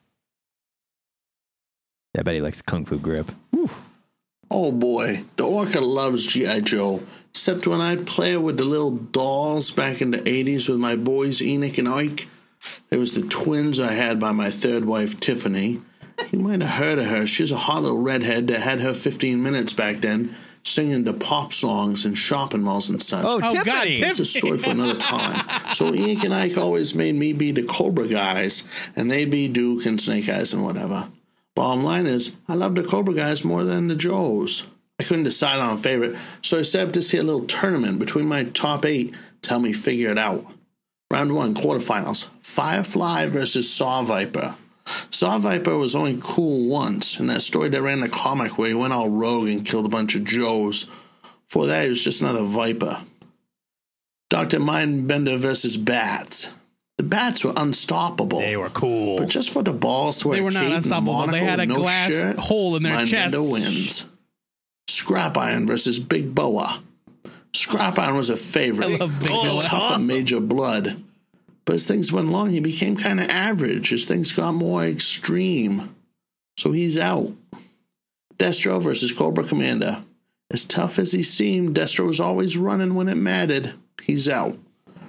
Speaker 3: I bet he likes Kung Fu Grip.
Speaker 18: Whew. Oh boy, the Orca loves G I. Joe. Except when I'd play with the little dolls back in the eighties with my boys Enoch and Ike. There was the twins I had by my third wife, Tiffany. You might have heard of her. She was a hot little redhead that had her fifteen minutes back then, singing the pop songs in shopping malls and such.
Speaker 3: Oh,
Speaker 4: Oh,
Speaker 3: Tiffany.
Speaker 4: God,
Speaker 18: It's a story for another time. So Enoch and Ike always made me be the Cobra guys, and they'd be Duke and Snake Eyes and whatever. Bottom line is, I love the Cobra guys more than the Joes. I couldn't decide on a favorite, so I set up this here little tournament between my top eight to help me figure it out. Round one, quarterfinals. Firefly versus Saw Viper. Saw Viper was only cool once in that story that ran the comic where he went all rogue and killed a bunch of Joes. Before that, he was just another Viper. Doctor Mindbender versus Bats. The Bats were unstoppable.
Speaker 3: They were cool.
Speaker 18: But just for the balls to wear
Speaker 4: They were
Speaker 18: a
Speaker 4: not
Speaker 18: cape and
Speaker 4: unstoppable.
Speaker 18: monocle
Speaker 4: They had a
Speaker 18: and no
Speaker 4: glass
Speaker 18: shirt,
Speaker 4: hole in their
Speaker 18: Mindbender
Speaker 4: chests.
Speaker 18: wins. Scrap Iron versus Big Boa. Scrap Iron was a favorite.
Speaker 4: I love Big
Speaker 18: oh,
Speaker 4: Boa.
Speaker 18: Tough and Major Blood. But as things went along, he became kind of average as things got more extreme. So he's out. Destro versus Cobra Commander. As tough as he seemed, Destro was always running when it mattered. He's out.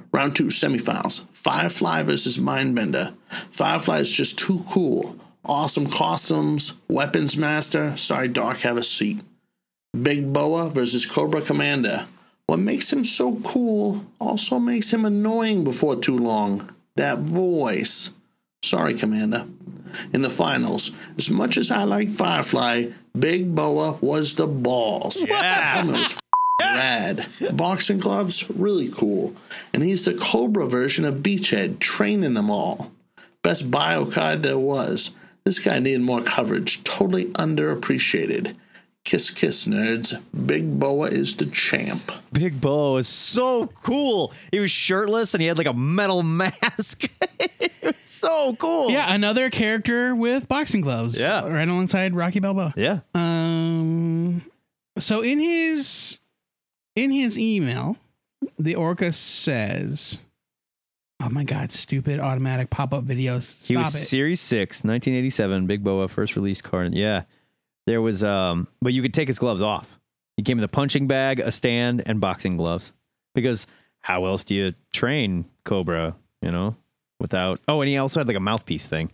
Speaker 18: Round two, semifinals. Firefly versus Mindbender. Firefly is just too cool. Awesome costumes, weapons master. Sorry, Dark, have a seat. Big Boa versus Cobra Commander. What makes him so cool also makes him annoying before too long. That voice. Sorry, Commander. In the finals, as much as I like Firefly, Big Boa was the balls. Yeah. It was rad. Boxing gloves, really cool. And he's the Cobra version of Beachhead, training them all. Best bio card there was. This guy needed more coverage. Totally underappreciated. Kiss, kiss, nerds. Big Boa is the champ.
Speaker 3: Big Boa is so cool. He was shirtless and he had like a metal mask. It was so cool.
Speaker 4: Yeah, another character with boxing gloves.
Speaker 3: Yeah.
Speaker 4: Right alongside Rocky Balboa.
Speaker 3: Yeah.
Speaker 4: Um. So in his in his email, the Orca says, "Oh my God, stupid automatic pop-up videos. Stop
Speaker 3: He was
Speaker 4: it."
Speaker 3: Series six, nineteen eighty-seven, Big Boa, first release card. Yeah. There was, um, but you could take his gloves off. He came with a punching bag, a stand, and boxing gloves. Because how else do you train Cobra, you know, without... Oh, and he also had like a mouthpiece thing.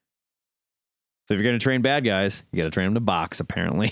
Speaker 3: So if you're going to train bad guys, you got to train them to box, apparently.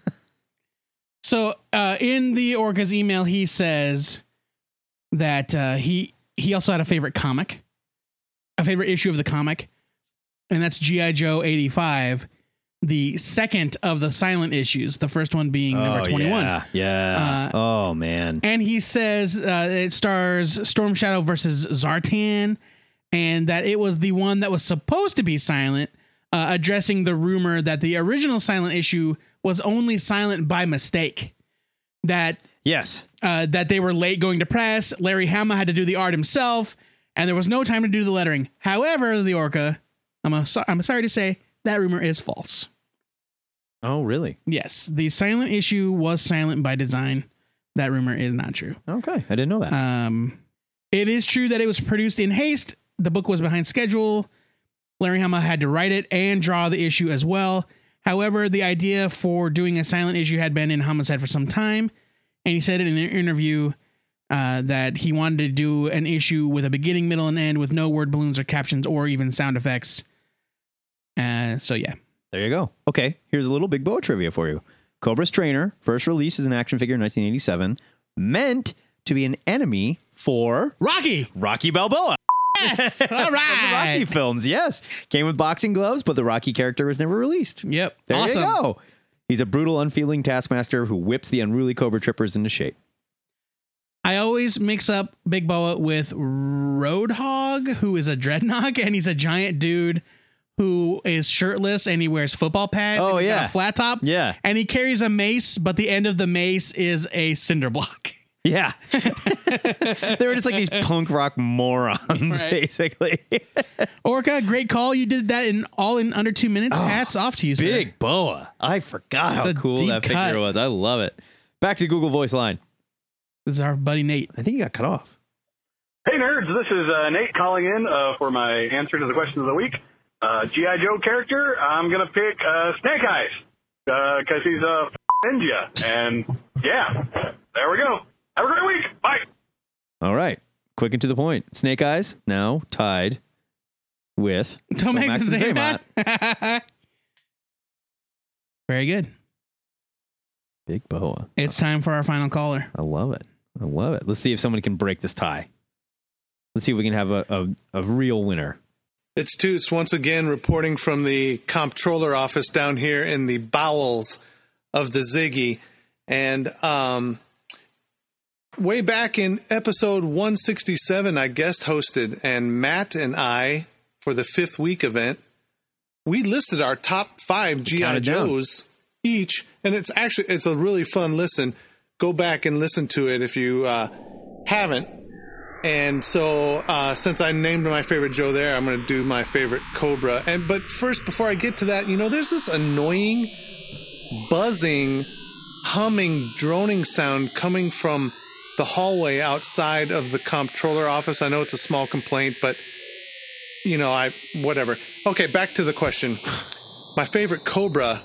Speaker 4: So uh, in the Orca's email, he says that uh, he he also had a favorite comic, a favorite issue of the comic, and that's G I. Joe eighty-five, the second of the silent issues, the first one being number
Speaker 3: Oh,
Speaker 4: twenty-one.
Speaker 3: Yeah. yeah.
Speaker 4: Uh,
Speaker 3: oh, man.
Speaker 4: And he says uh, it stars Storm Shadow versus Zartan, and that it was the one that was supposed to be silent, uh, addressing the rumor that the original silent issue was only silent by mistake. That
Speaker 3: yes,
Speaker 4: uh, that they were late going to press. Larry Hama had to do the art himself, and there was no time to do the lettering. However, the Orca, I'm a, I'm sorry to say, that rumor is false.
Speaker 3: Oh, really?
Speaker 4: Yes, the silent issue was silent by design. That rumor is not true.
Speaker 3: Okay, I didn't know that.
Speaker 4: Um, it is true that it was produced in haste. The book was behind schedule. Larry Hama had to write it and draw the issue as well. However, the idea for doing a silent issue had been in Hama's head for some time, and he said in an interview uh, that he wanted to do an issue with a beginning, middle, and end with no word balloons or captions or even sound effects. Uh, so, yeah.
Speaker 3: There you go. Okay, here's a little Big Boa trivia for you. Cobra's trainer, first release as an action figure in nineteen eighty-seven, meant to be an enemy for...
Speaker 4: Rocky!
Speaker 3: Rocky Balboa.
Speaker 4: Yes! All
Speaker 3: From the
Speaker 4: right!
Speaker 3: Rocky films, yes. Came with boxing gloves, but the Rocky character was never released.
Speaker 4: Yep.
Speaker 3: There
Speaker 4: Awesome.
Speaker 3: you go. He's a brutal, unfeeling taskmaster who whips the unruly Cobra Trippers into shape.
Speaker 4: I always mix up Big Boa with Roadhog, who is a dreadnought, and he's a giant dude who is shirtless and he wears football pads.
Speaker 3: Oh,
Speaker 4: and he's got
Speaker 3: yeah.
Speaker 4: a flat top.
Speaker 3: Yeah.
Speaker 4: And he carries a mace, but the end of the mace is a cinder block.
Speaker 3: Yeah. They were just like these punk rock morons,
Speaker 4: Right.
Speaker 3: basically.
Speaker 4: Orca, great call. You did that in all in under two minutes. Hats off to you, sir.
Speaker 3: Big Boa. I forgot
Speaker 4: That's
Speaker 3: how
Speaker 4: a
Speaker 3: cool
Speaker 4: deep
Speaker 3: that
Speaker 4: cut.
Speaker 3: figure was. I love it. Back to Google Voice line.
Speaker 4: This is our buddy Nate.
Speaker 3: I think he got cut off.
Speaker 19: Hey, nerds. This is uh, Nate calling in uh, for my answer to the question of the week. Uh, G I. Joe character, I'm going to pick uh, Snake Eyes because he's a f- ninja. And, yeah, there we go. Have a great week. Bye.
Speaker 3: All right. Quick and to the point. Snake Eyes now tied with
Speaker 4: Tomax
Speaker 3: Tomax
Speaker 4: and
Speaker 3: and
Speaker 4: Zaymot. Very good.
Speaker 3: Big Boa.
Speaker 4: It's time for our final caller.
Speaker 3: I love it. I love it. Let's see if somebody can break this tie. Let's see if we can have a, a, a real winner.
Speaker 20: It's Toots once again reporting from the comptroller office down here in the bowels of the Ziggy. And um, way back in episode one sixty-seven, I guest hosted, and Matt and I, for the fifth week event, we listed our top five G I.
Speaker 3: counted down.
Speaker 20: Joes each. And it's actually, it's a really fun listen. Go back and listen to it if you uh, haven't. And so, uh, since I named my favorite Joe there, I'm going to do my favorite Cobra. And but first, before I get to that, you know, there's this annoying, buzzing, humming, droning sound coming from the hallway outside of the comptroller office. I know it's a small complaint, but you know, I whatever. Okay, back to the question. My favorite Cobra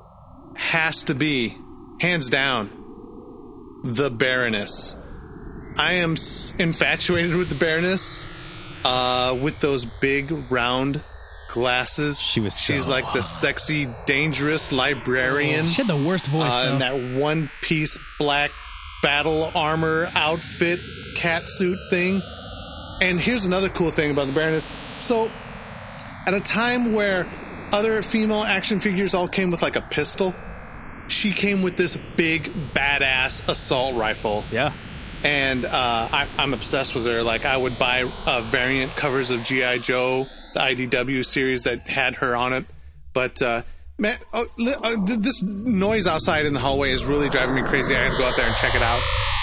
Speaker 20: has to be, hands down, the Baroness. I am s- infatuated with the Baroness, uh, with those big round glasses.
Speaker 3: She was.
Speaker 20: She's
Speaker 3: so
Speaker 20: like the sexy, dangerous librarian.
Speaker 4: She had the worst voice,
Speaker 20: uh,
Speaker 4: though.
Speaker 20: in that one piece black battle armor outfit, cat suit thing. And here's another cool thing about the Baroness. So, at a time where other female action figures all came with like a pistol, she came with this big badass assault rifle.
Speaker 3: Yeah.
Speaker 20: And uh, I, I'm obsessed with her. Like, I would buy uh, variant covers of G I. Joe, the I D W series that had her on it. But, uh, man, oh, li- uh, th- this noise outside in the hallway is really driving me crazy. I had to go out there and check it out.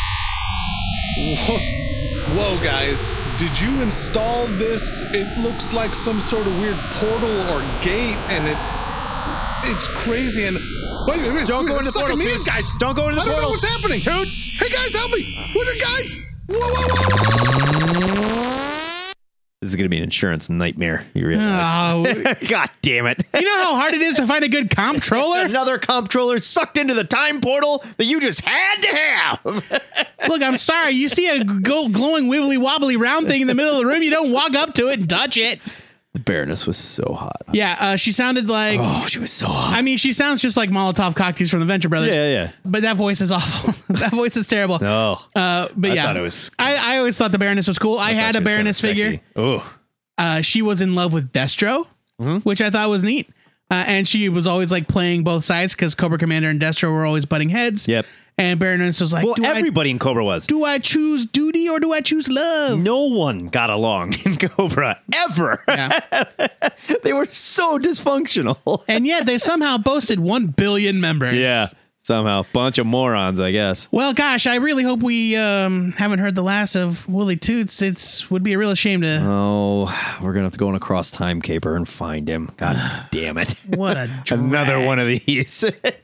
Speaker 20: Whoa, Whoa guys. Did you install this? It looks like some sort of weird portal or gate, and it it's crazy. And wait, wait, wait.
Speaker 3: Don't go in the portal,
Speaker 20: me in,
Speaker 3: Toots.
Speaker 20: guys.
Speaker 3: Don't go in the
Speaker 20: I don't
Speaker 3: portal.
Speaker 20: know what's happening.
Speaker 3: Toots.
Speaker 20: Hey, guys, help me. What are guys? Whoa, whoa, whoa, whoa.
Speaker 3: This is going to be an insurance nightmare. You realize?
Speaker 4: Oh.
Speaker 3: God damn it.
Speaker 4: You know how hard it is to find a good comptroller?
Speaker 3: Another comptroller sucked into the time portal that you just had to have.
Speaker 4: Look, I'm sorry. You see a go- glowing, wibbly wobbly round thing in the middle of the room, you don't walk up to it and touch it.
Speaker 3: The Baroness was so hot.
Speaker 4: Yeah, uh, she sounded like...
Speaker 3: Oh, she was so hot.
Speaker 4: I mean, she sounds just like Molotov cocktails from the Venture Brothers.
Speaker 3: Yeah, yeah.
Speaker 4: But that voice is awful. That voice is terrible.
Speaker 3: No.
Speaker 4: Uh, but
Speaker 3: I
Speaker 4: yeah.
Speaker 3: thought it was-
Speaker 4: I, I always thought the Baroness was cool. I,
Speaker 3: I
Speaker 4: had
Speaker 3: thought
Speaker 4: a
Speaker 3: she was
Speaker 4: Baroness
Speaker 3: kinda
Speaker 4: figure.
Speaker 3: sexy. Oh.
Speaker 4: Uh, she was in love with Destro,
Speaker 3: Mm-hmm.
Speaker 4: which I thought was neat. Uh, and she was always like playing both sides because Cobra Commander and Destro were always butting heads.
Speaker 3: Yep.
Speaker 4: And Baroness was like,
Speaker 3: Well,
Speaker 4: do
Speaker 3: everybody
Speaker 4: I,
Speaker 3: in Cobra was.
Speaker 4: do I choose duty or do I choose love?
Speaker 3: No one got along in Cobra ever.
Speaker 4: Yeah.
Speaker 3: They were so dysfunctional.
Speaker 4: And yet they somehow boasted one billion members.
Speaker 3: Yeah. Somehow. Bunch of morons, I guess.
Speaker 4: Well, gosh, I really hope we um, haven't heard the last of Willie Toots. It's would be a real shame to.
Speaker 3: Oh, we're going to have to go on a cross time caper and find him. God damn it.
Speaker 4: What a drag.
Speaker 3: Another one of these.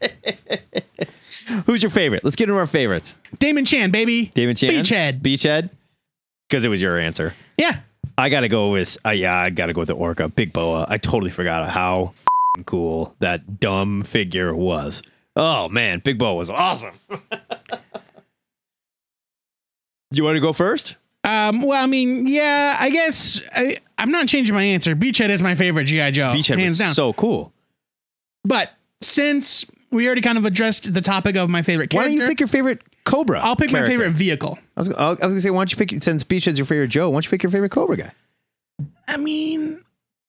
Speaker 3: Who's your favorite? Let's get into our favorites.
Speaker 4: Damon Chan, baby.
Speaker 3: Damon Chan?
Speaker 4: Beachhead.
Speaker 3: Beachhead? Because it was your answer.
Speaker 4: Yeah.
Speaker 3: I got to go with, uh, yeah, I got to go with the Orca. Big Boa. I totally forgot how f***ing cool that dumb figure was. Oh, man. Big Boa was awesome. You want to go first?
Speaker 4: Um, well, I mean, yeah, I guess I, I'm not changing my answer. Beachhead is my favorite G I. Joe.
Speaker 3: Beachhead
Speaker 4: hands
Speaker 3: was
Speaker 4: down.
Speaker 3: so cool.
Speaker 4: But since we already kind of addressed the topic of my favorite
Speaker 3: Why
Speaker 4: character,
Speaker 3: don't you pick your favorite Cobra?
Speaker 4: I'll pick
Speaker 3: character?
Speaker 4: my favorite vehicle.
Speaker 3: I was, I was going to say, why don't you pick, since Beachhead's your favorite Joe, why don't you pick your favorite Cobra guy?
Speaker 4: I mean,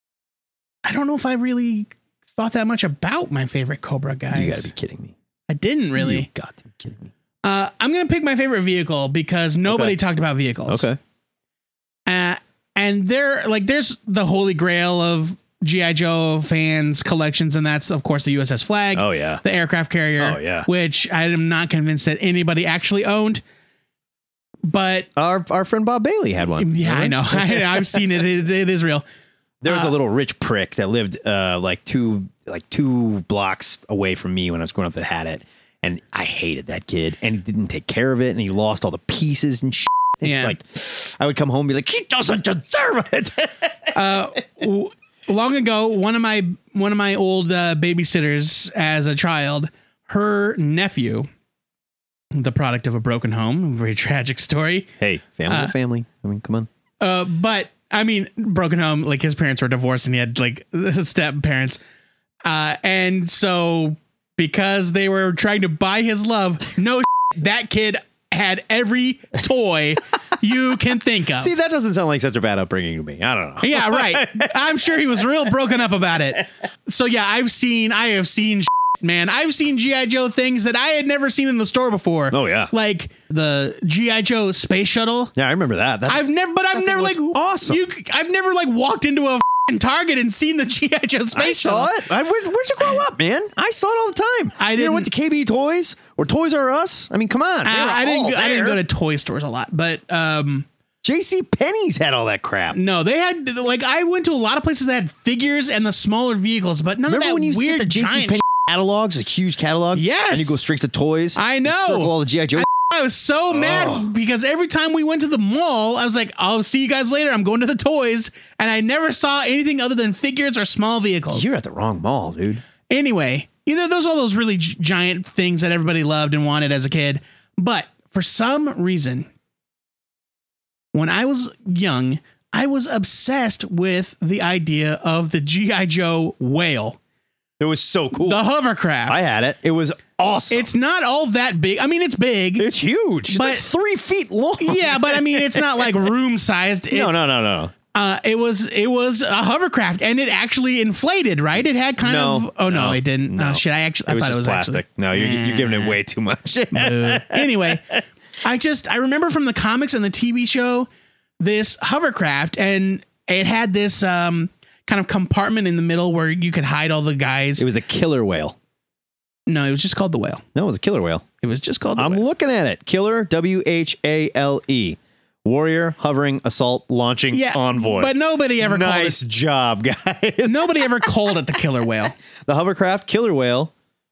Speaker 4: I don't know if I really thought that much about my favorite Cobra guys.
Speaker 3: You got to be kidding me.
Speaker 4: I didn't really.
Speaker 3: You got to be kidding me.
Speaker 4: Uh, I'm going to pick my favorite vehicle because nobody
Speaker 3: Okay.
Speaker 4: talked about vehicles.
Speaker 3: Okay.
Speaker 4: Uh, and there, like, there's the holy grail of G I. Joe fans collections, and that's of course the U S S Flag.
Speaker 3: Oh, yeah.
Speaker 4: The aircraft carrier.
Speaker 3: Oh, yeah.
Speaker 4: Which I am not convinced that anybody actually owned. But
Speaker 3: our our friend Bob Bailey had one.
Speaker 4: Yeah,
Speaker 3: Remember?
Speaker 4: I know. I, I've seen it. It, it is real.
Speaker 3: There was
Speaker 4: Uh,
Speaker 3: a little rich prick that lived uh, like two like two blocks away from me when I was growing up that had it, and I hated that kid. And he didn't take care of it, and he lost all the pieces and shit. And
Speaker 4: Yeah.
Speaker 3: It's like I would come home and be like, he doesn't deserve it.
Speaker 4: uh, w- long ago, one of my one of my old uh, babysitters as a child, her nephew, the product of a broken home, very tragic story.
Speaker 3: Hey, family
Speaker 4: Uh,
Speaker 3: to family. I mean, come on.
Speaker 4: Uh, but I mean, broken home, like his parents were divorced and he had like step parents. Uh, and so because they were trying to buy his love, no, that kid had every toy you can think of.
Speaker 3: See, that doesn't sound like such a bad upbringing to me. I don't know.
Speaker 4: Yeah, right. I'm sure he was real broken up about it. So yeah, I've seen, I have seen, man, I've seen G I. Joe things that I had never seen in the store before.
Speaker 3: Oh yeah,
Speaker 4: like the G I. Joe space shuttle.
Speaker 3: Yeah, I remember that. that
Speaker 4: I've never, but I've
Speaker 3: that
Speaker 4: never
Speaker 3: thing
Speaker 4: like
Speaker 3: was awesome.
Speaker 4: You, I've never like walked into a f***ing Target and seen the G I. Joe space
Speaker 3: I
Speaker 4: shuttle.
Speaker 3: saw it. I, where, where'd you grow up, man? I saw it all the time.
Speaker 4: I
Speaker 3: you
Speaker 4: didn't
Speaker 3: never went to K B Toys or Toys R Us. I mean, come on. They were
Speaker 4: I, I didn't.
Speaker 3: all
Speaker 4: Go, I didn't
Speaker 3: there.
Speaker 4: go to toy stores a lot, but um,
Speaker 3: J C Penney's had all that crap.
Speaker 4: no, they had like I went to a lot of places that had figures and the smaller vehicles, but none
Speaker 3: Remember
Speaker 4: of that
Speaker 3: when you used to
Speaker 4: weird
Speaker 3: get the J C
Speaker 4: giant
Speaker 3: Penney catalogs, a huge catalog?
Speaker 4: Yes.
Speaker 3: And you go straight to toys.
Speaker 4: I know.
Speaker 3: Circle all the G I. Joe.
Speaker 4: I was so mad because every time we went to the mall, I was like, I'll see you guys later. I'm going to the toys. And I never saw anything other than figures or small vehicles.
Speaker 3: You're at the wrong mall, dude.
Speaker 4: Anyway, either those all those really gi- giant things that everybody loved and wanted as a kid. But for some reason, when I was young, I was obsessed with the idea of the G I. Joe whale.
Speaker 3: It was so cool.
Speaker 4: The hovercraft.
Speaker 3: I had it. It was awesome.
Speaker 4: It's not all that big. I mean, it's big.
Speaker 3: It's huge. It's
Speaker 4: but,
Speaker 3: like three feet long.
Speaker 4: Yeah, but I mean, it's not like room sized.
Speaker 3: No, no, no, no.
Speaker 4: Uh, it was it was a hovercraft, and it actually inflated, right? It had kind
Speaker 3: No,
Speaker 4: of. Oh no,
Speaker 3: no,
Speaker 4: it didn't.
Speaker 3: no.
Speaker 4: Oh shit! I actually
Speaker 3: It
Speaker 4: I
Speaker 3: was
Speaker 4: thought
Speaker 3: just
Speaker 4: it was
Speaker 3: plastic.
Speaker 4: Actually,
Speaker 3: No, you're, you're giving it way too much.
Speaker 4: Uh, anyway, I just I remember from the comics and the T V show this hovercraft, and it had this um, kind of compartment in the middle where you could hide all the guys.
Speaker 3: It was a killer whale.
Speaker 4: No, it was just called the whale.
Speaker 3: No, it was a killer whale.
Speaker 4: It was just called the
Speaker 3: I'm
Speaker 4: whale.
Speaker 3: looking at it. Killer, W H A L E. Warrior, hovering, assault, launching,
Speaker 4: Yeah,
Speaker 3: envoy.
Speaker 4: but nobody ever called
Speaker 3: Nice
Speaker 4: it.
Speaker 3: job, guys.
Speaker 4: Nobody ever called it the killer whale.
Speaker 3: The hovercraft killer whale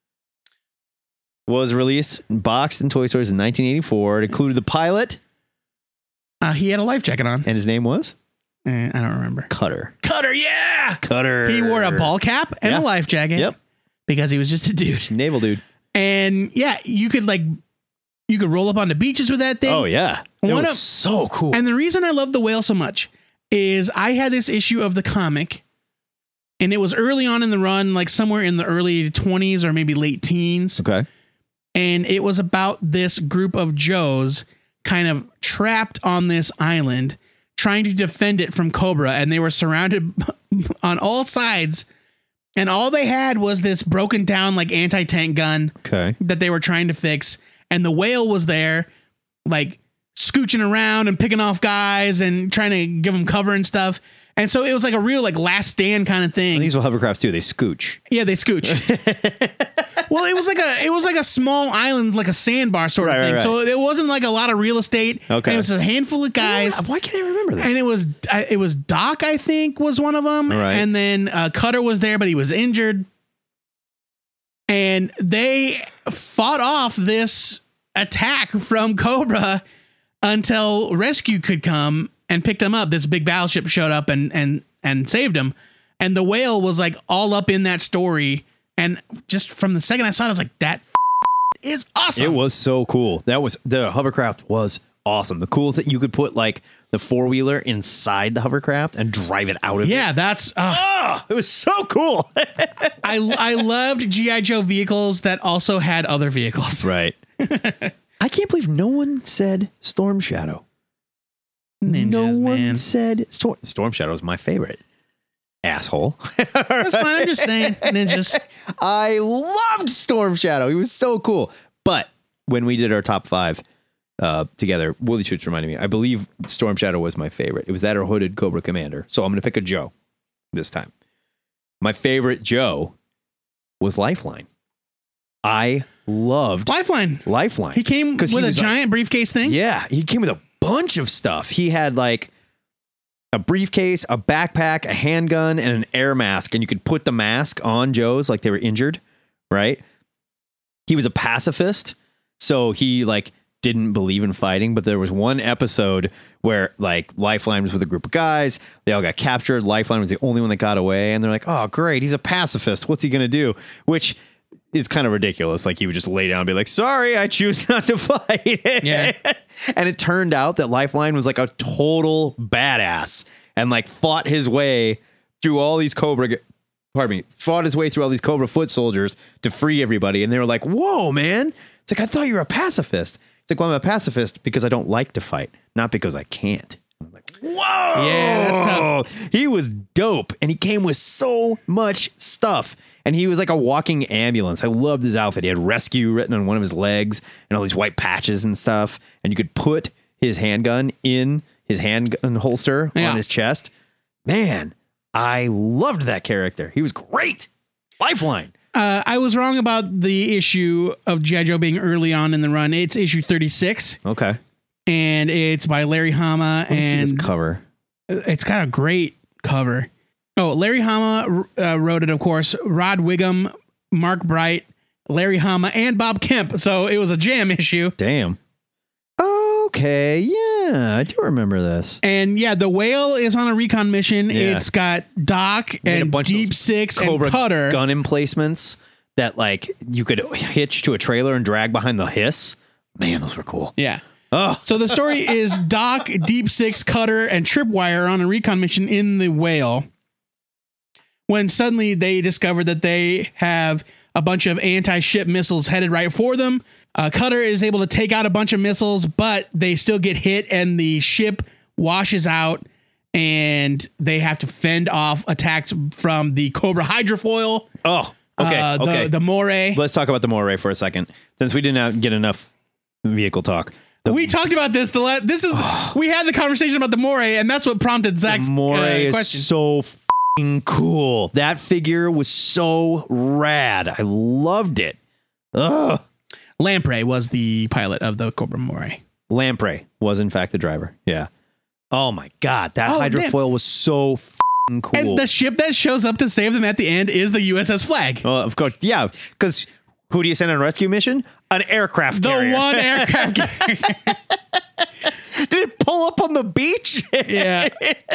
Speaker 3: was released and boxed in toy stores in nineteen eighty-four. It included the pilot.
Speaker 4: Uh, he had a life jacket on.
Speaker 3: And his name was?
Speaker 4: Eh, I don't remember.
Speaker 3: Cutter.
Speaker 4: Cutter, yeah.
Speaker 3: Cutter.
Speaker 4: He wore a ball cap and
Speaker 3: Yeah.
Speaker 4: a life jacket.
Speaker 3: Yep.
Speaker 4: Because he was just a dude.
Speaker 3: Naval dude.
Speaker 4: And yeah, you could like, you could roll up on the beaches with that thing.
Speaker 3: Oh, yeah. It
Speaker 4: One
Speaker 3: was
Speaker 4: of-
Speaker 3: so cool.
Speaker 4: And the reason I love the whale so much is I had this issue of the comic, and it was early on in the run, like somewhere in the early twenties or maybe late teens.
Speaker 3: Okay.
Speaker 4: And it was about this group of Joes kind of trapped on this island, trying to defend it from Cobra. And they were surrounded on all sides. And all they had was this broken down, like anti-tank gun
Speaker 3: Okay.
Speaker 4: that they were trying to fix. And the whale was there, like scooching around and picking off guys and trying to give them cover and stuff. And so it was like a real like last stand kind of thing.
Speaker 3: And these were hovercrafts too. They scooch.
Speaker 4: Yeah, they scooch. Well, it was like a it was like a small island, like a sandbar sort of
Speaker 3: Right, right,
Speaker 4: thing.
Speaker 3: right.
Speaker 4: So it wasn't like a lot of real estate.
Speaker 3: Okay.
Speaker 4: And it was a handful of guys.
Speaker 3: Why can't I remember that?
Speaker 4: And it was I- it was Doc, I think, was one of them.
Speaker 3: Right.
Speaker 4: And then uh, Cutter was there, but he was injured. And they fought off this attack from Cobra until rescue could come and pick them up. This big battleship showed up and and and saved them. And the whale was like all up in that story. And just from the second I saw it, I was like, that is awesome.
Speaker 3: It was so cool. That was the hovercraft was awesome. The cool thing you could put like the four wheeler inside the hovercraft and drive it out of
Speaker 4: Yeah,
Speaker 3: it.
Speaker 4: that's uh,
Speaker 3: Oh, it was so cool.
Speaker 4: I I loved G I. Joe vehicles that also had other vehicles.
Speaker 3: Right. I can't believe no one said Storm Shadow.
Speaker 4: Ninjas,
Speaker 3: no one
Speaker 4: man.
Speaker 3: said Storm Storm Shadow is my favorite. Asshole.
Speaker 4: That's fine. I'm just saying, ninjas.
Speaker 3: I loved Storm Shadow. He was so cool. But when we did our top five uh, together, Willie Schutz reminded me, I believe Storm Shadow was my favorite. It was that or Hooded Cobra Commander. So I'm going to pick a Joe this time. My favorite Joe was Lifeline. I loved
Speaker 4: Lifeline.
Speaker 3: Lifeline.
Speaker 4: He came
Speaker 3: 'Cause he
Speaker 4: with a
Speaker 3: was like-
Speaker 4: giant briefcase thing.
Speaker 3: Yeah, he came with a bunch of stuff. He had like a briefcase, a backpack, a handgun, and an air mask. And you could put the mask on Joe's like they were injured, right? He was a pacifist. So he like didn't believe in fighting. But there was one episode where like Lifeline was with a group of guys. They all got captured. Lifeline was the only one that got away. And they're like, oh, great. He's a pacifist. What's he going to do? Which is kind of ridiculous. Like he would just lay down and be like, sorry, I choose not to fight.
Speaker 4: Yeah.
Speaker 3: And it turned out that Lifeline was like a total badass and like fought his way through all these Cobra, pardon me, fought his way through all these Cobra foot soldiers to free everybody. And they were like, whoa, man. It's like, I thought you were a pacifist. It's like, well, I'm a pacifist because I don't like to fight, not because I can't. I'm like, whoa.
Speaker 4: Yeah, that's tough.
Speaker 3: He was dope. And he came with so much stuff. And he was like a walking ambulance. I loved his outfit. He had rescue written on one of his legs and all these white patches and stuff. And you could put his handgun in his handgun holster
Speaker 4: Yeah.
Speaker 3: on his chest. Man, I loved that character. He was great. Lifeline.
Speaker 4: Uh, I was wrong about the issue of G I. Joe being early on in the run. It's issue thirty-six,
Speaker 3: Okay.
Speaker 4: and it's by Larry Hama.
Speaker 3: Let me see this
Speaker 4: And
Speaker 3: cover.
Speaker 4: it's got a great cover. Oh, Larry Hama uh, wrote it, of course. Rod Wiggum, Mark Bright, Larry Hama, and Bob Kemp. So it was a jam issue.
Speaker 3: Damn. Okay. Yeah, I do remember this.
Speaker 4: And yeah, the whale is on a recon mission.
Speaker 3: Yeah.
Speaker 4: It's got Doc
Speaker 3: Made a
Speaker 4: and
Speaker 3: bunch of
Speaker 4: Deep
Speaker 3: those
Speaker 4: Six
Speaker 3: Cobra
Speaker 4: and Cutter.
Speaker 3: gun emplacements that like you could hitch to a trailer and drag behind the hiss. Man, those were cool.
Speaker 4: Yeah.
Speaker 3: Oh.
Speaker 4: So the story is Doc, Deep Six, Cutter, and Tripwire are on a recon mission in the Whale when suddenly they discover that they have a bunch of anti-ship missiles headed right for them. Uh, Cutter is able to take out a bunch of missiles, but they still get hit and the ship washes out and they have to fend off attacks from the Cobra hydrofoil.
Speaker 3: Oh, okay.
Speaker 4: Uh, the,
Speaker 3: okay.
Speaker 4: the Moray.
Speaker 3: Let's talk about the Moray for a second, since we didn't get enough vehicle talk. The,
Speaker 4: we talked about this. The la- this is we had the conversation about the Moray, and that's what prompted Zach's
Speaker 3: the Moray
Speaker 4: uh,
Speaker 3: is
Speaker 4: question.
Speaker 3: so f***ing cool. That figure was so rad. I loved it. Ugh.
Speaker 4: Lamprey was the pilot of the Cobra Moray.
Speaker 3: Lamprey was in fact the driver. Yeah. Oh my God, that
Speaker 4: Oh,
Speaker 3: hydrofoil
Speaker 4: damn.
Speaker 3: was so f***ing cool.
Speaker 4: And the ship that shows up to save them at the end is the U S S Flag.
Speaker 3: Well, of course, yeah. Because who do you send on a rescue mission? An aircraft
Speaker 4: The
Speaker 3: carrier.
Speaker 4: one aircraft carrier.
Speaker 3: Did it pull up on the beach?
Speaker 4: Yeah.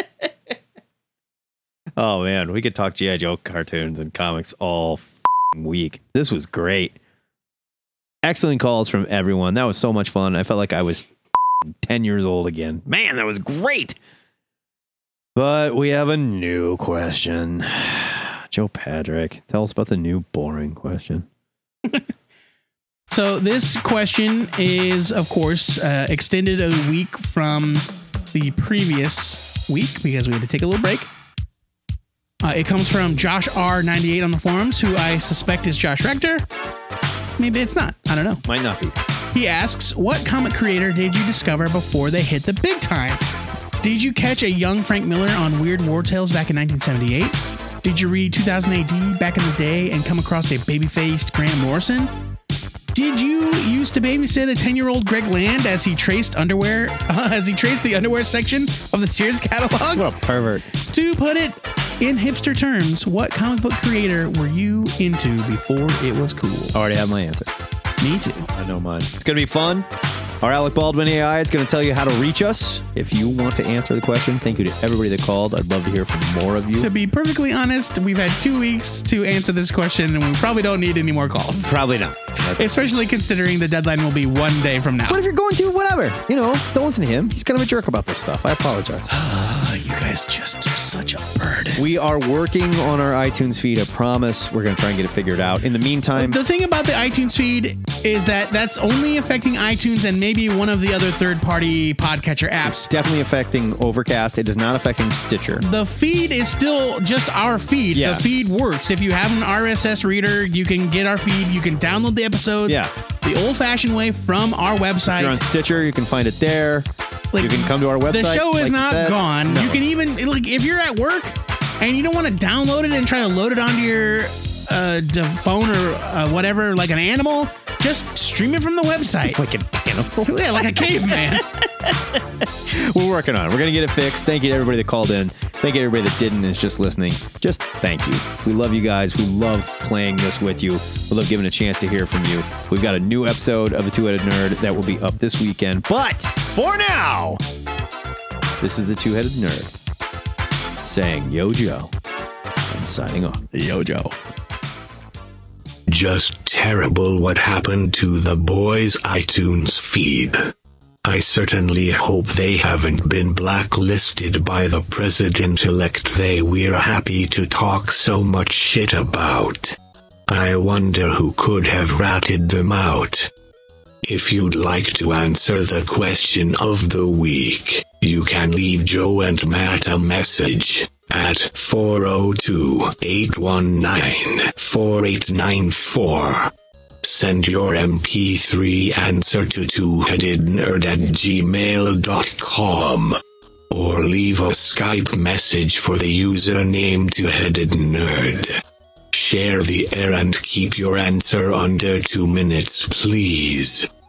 Speaker 3: Oh man, we could talk G I. Joe cartoons and comics all f***ing week. This was great. Excellent calls from everyone. That was so much fun. I felt like I was ten years old again. Man, that was great. But we have a new question. Joe Patrick, tell us about the new boring question.
Speaker 4: So this question is, of course, uh, extended a week from the previous week because we had to take a little break. Uh, it comes from Josh R ninety-eight on the forums, who I suspect is Josh Rector. Maybe it's not. I don't know.
Speaker 3: Might not be.
Speaker 4: He asks, what comic creator did you discover before they hit the big time? Did you catch a young Frank Miller on Weird War Tales back in nineteen seventy-eight? Did you read two thousand A D back in the day and come across a baby-faced Grant Morrison? Did you used to babysit a ten-year-old Greg Land as he traced underwear, uh, as he traced the underwear section of the Sears catalog?
Speaker 3: What a pervert.
Speaker 4: To put it in hipster terms, what comic book creator were you into before it was cool?
Speaker 3: I already have my answer.
Speaker 4: Me too.
Speaker 3: I know mine. It's going to be fun. Our Alec Baldwin A I is going to tell you how to reach us. If you want to answer the question, thank you to everybody that called. I'd love to hear from more of you.
Speaker 4: To be perfectly honest, we've had two weeks to answer this question, and we probably don't need any more calls.
Speaker 3: Probably not.
Speaker 4: Especially considering the deadline will be one day from now.
Speaker 3: But if you're going to, whatever. You know, don't listen to him. He's kind of a jerk about this stuff. I apologize.
Speaker 4: You guys just are such a burden.
Speaker 3: We are working on our iTunes feed. I promise we're going to try and get it figured out. In the meantime,
Speaker 4: The thing about the iTunes feed is that that's only affecting iTunes and maybe one of the other third-party podcatcher apps.
Speaker 3: definitely affecting Overcast. It is not affecting Stitcher.
Speaker 4: The feed is still just our feed.
Speaker 3: Yeah.
Speaker 4: The feed works. If you have an R S S reader, you can get our feed. You can download the episodes
Speaker 3: Yeah.
Speaker 4: the old-fashioned way from our website.
Speaker 3: If you're on Stitcher, you can find it there.
Speaker 4: Like,
Speaker 3: you can come to our website.
Speaker 4: The show is
Speaker 3: like you
Speaker 4: not
Speaker 3: said.
Speaker 4: gone.
Speaker 3: No.
Speaker 4: You can even, like, if you're at work and you don't want to download it and try to load it onto your uh, d- phone or uh, whatever, like an animal, just stream it from the website.
Speaker 3: Like an animal?
Speaker 4: Yeah, like a caveman.
Speaker 3: We're working on it. We're going to get it fixed. Thank you to everybody that called in. Thank you to everybody that didn't and is just listening. Just thank you. We love you guys. We love playing this with you. We love giving a chance to hear from you. We've got a new episode of The Two-Headed Nerd that will be up this weekend. But for now, this is The Two-Headed Nerd saying Yo Joe and signing off.
Speaker 4: Yo Joe.
Speaker 5: Just terrible what happened to the boys' iTunes feed. I certainly hope they haven't been blacklisted by the president-elect they were happy to talk so much shit about. I wonder who could have ratted them out. If you'd like to answer the question of the week, you can leave Joe and Matt a message at four oh two, eight one nine, four eight nine four. Send your M P three answer to two-headednerd at gmail dot com. Or leave a Skype message for the username two-headed nerd. Share the air and keep your answer under two minutes, please.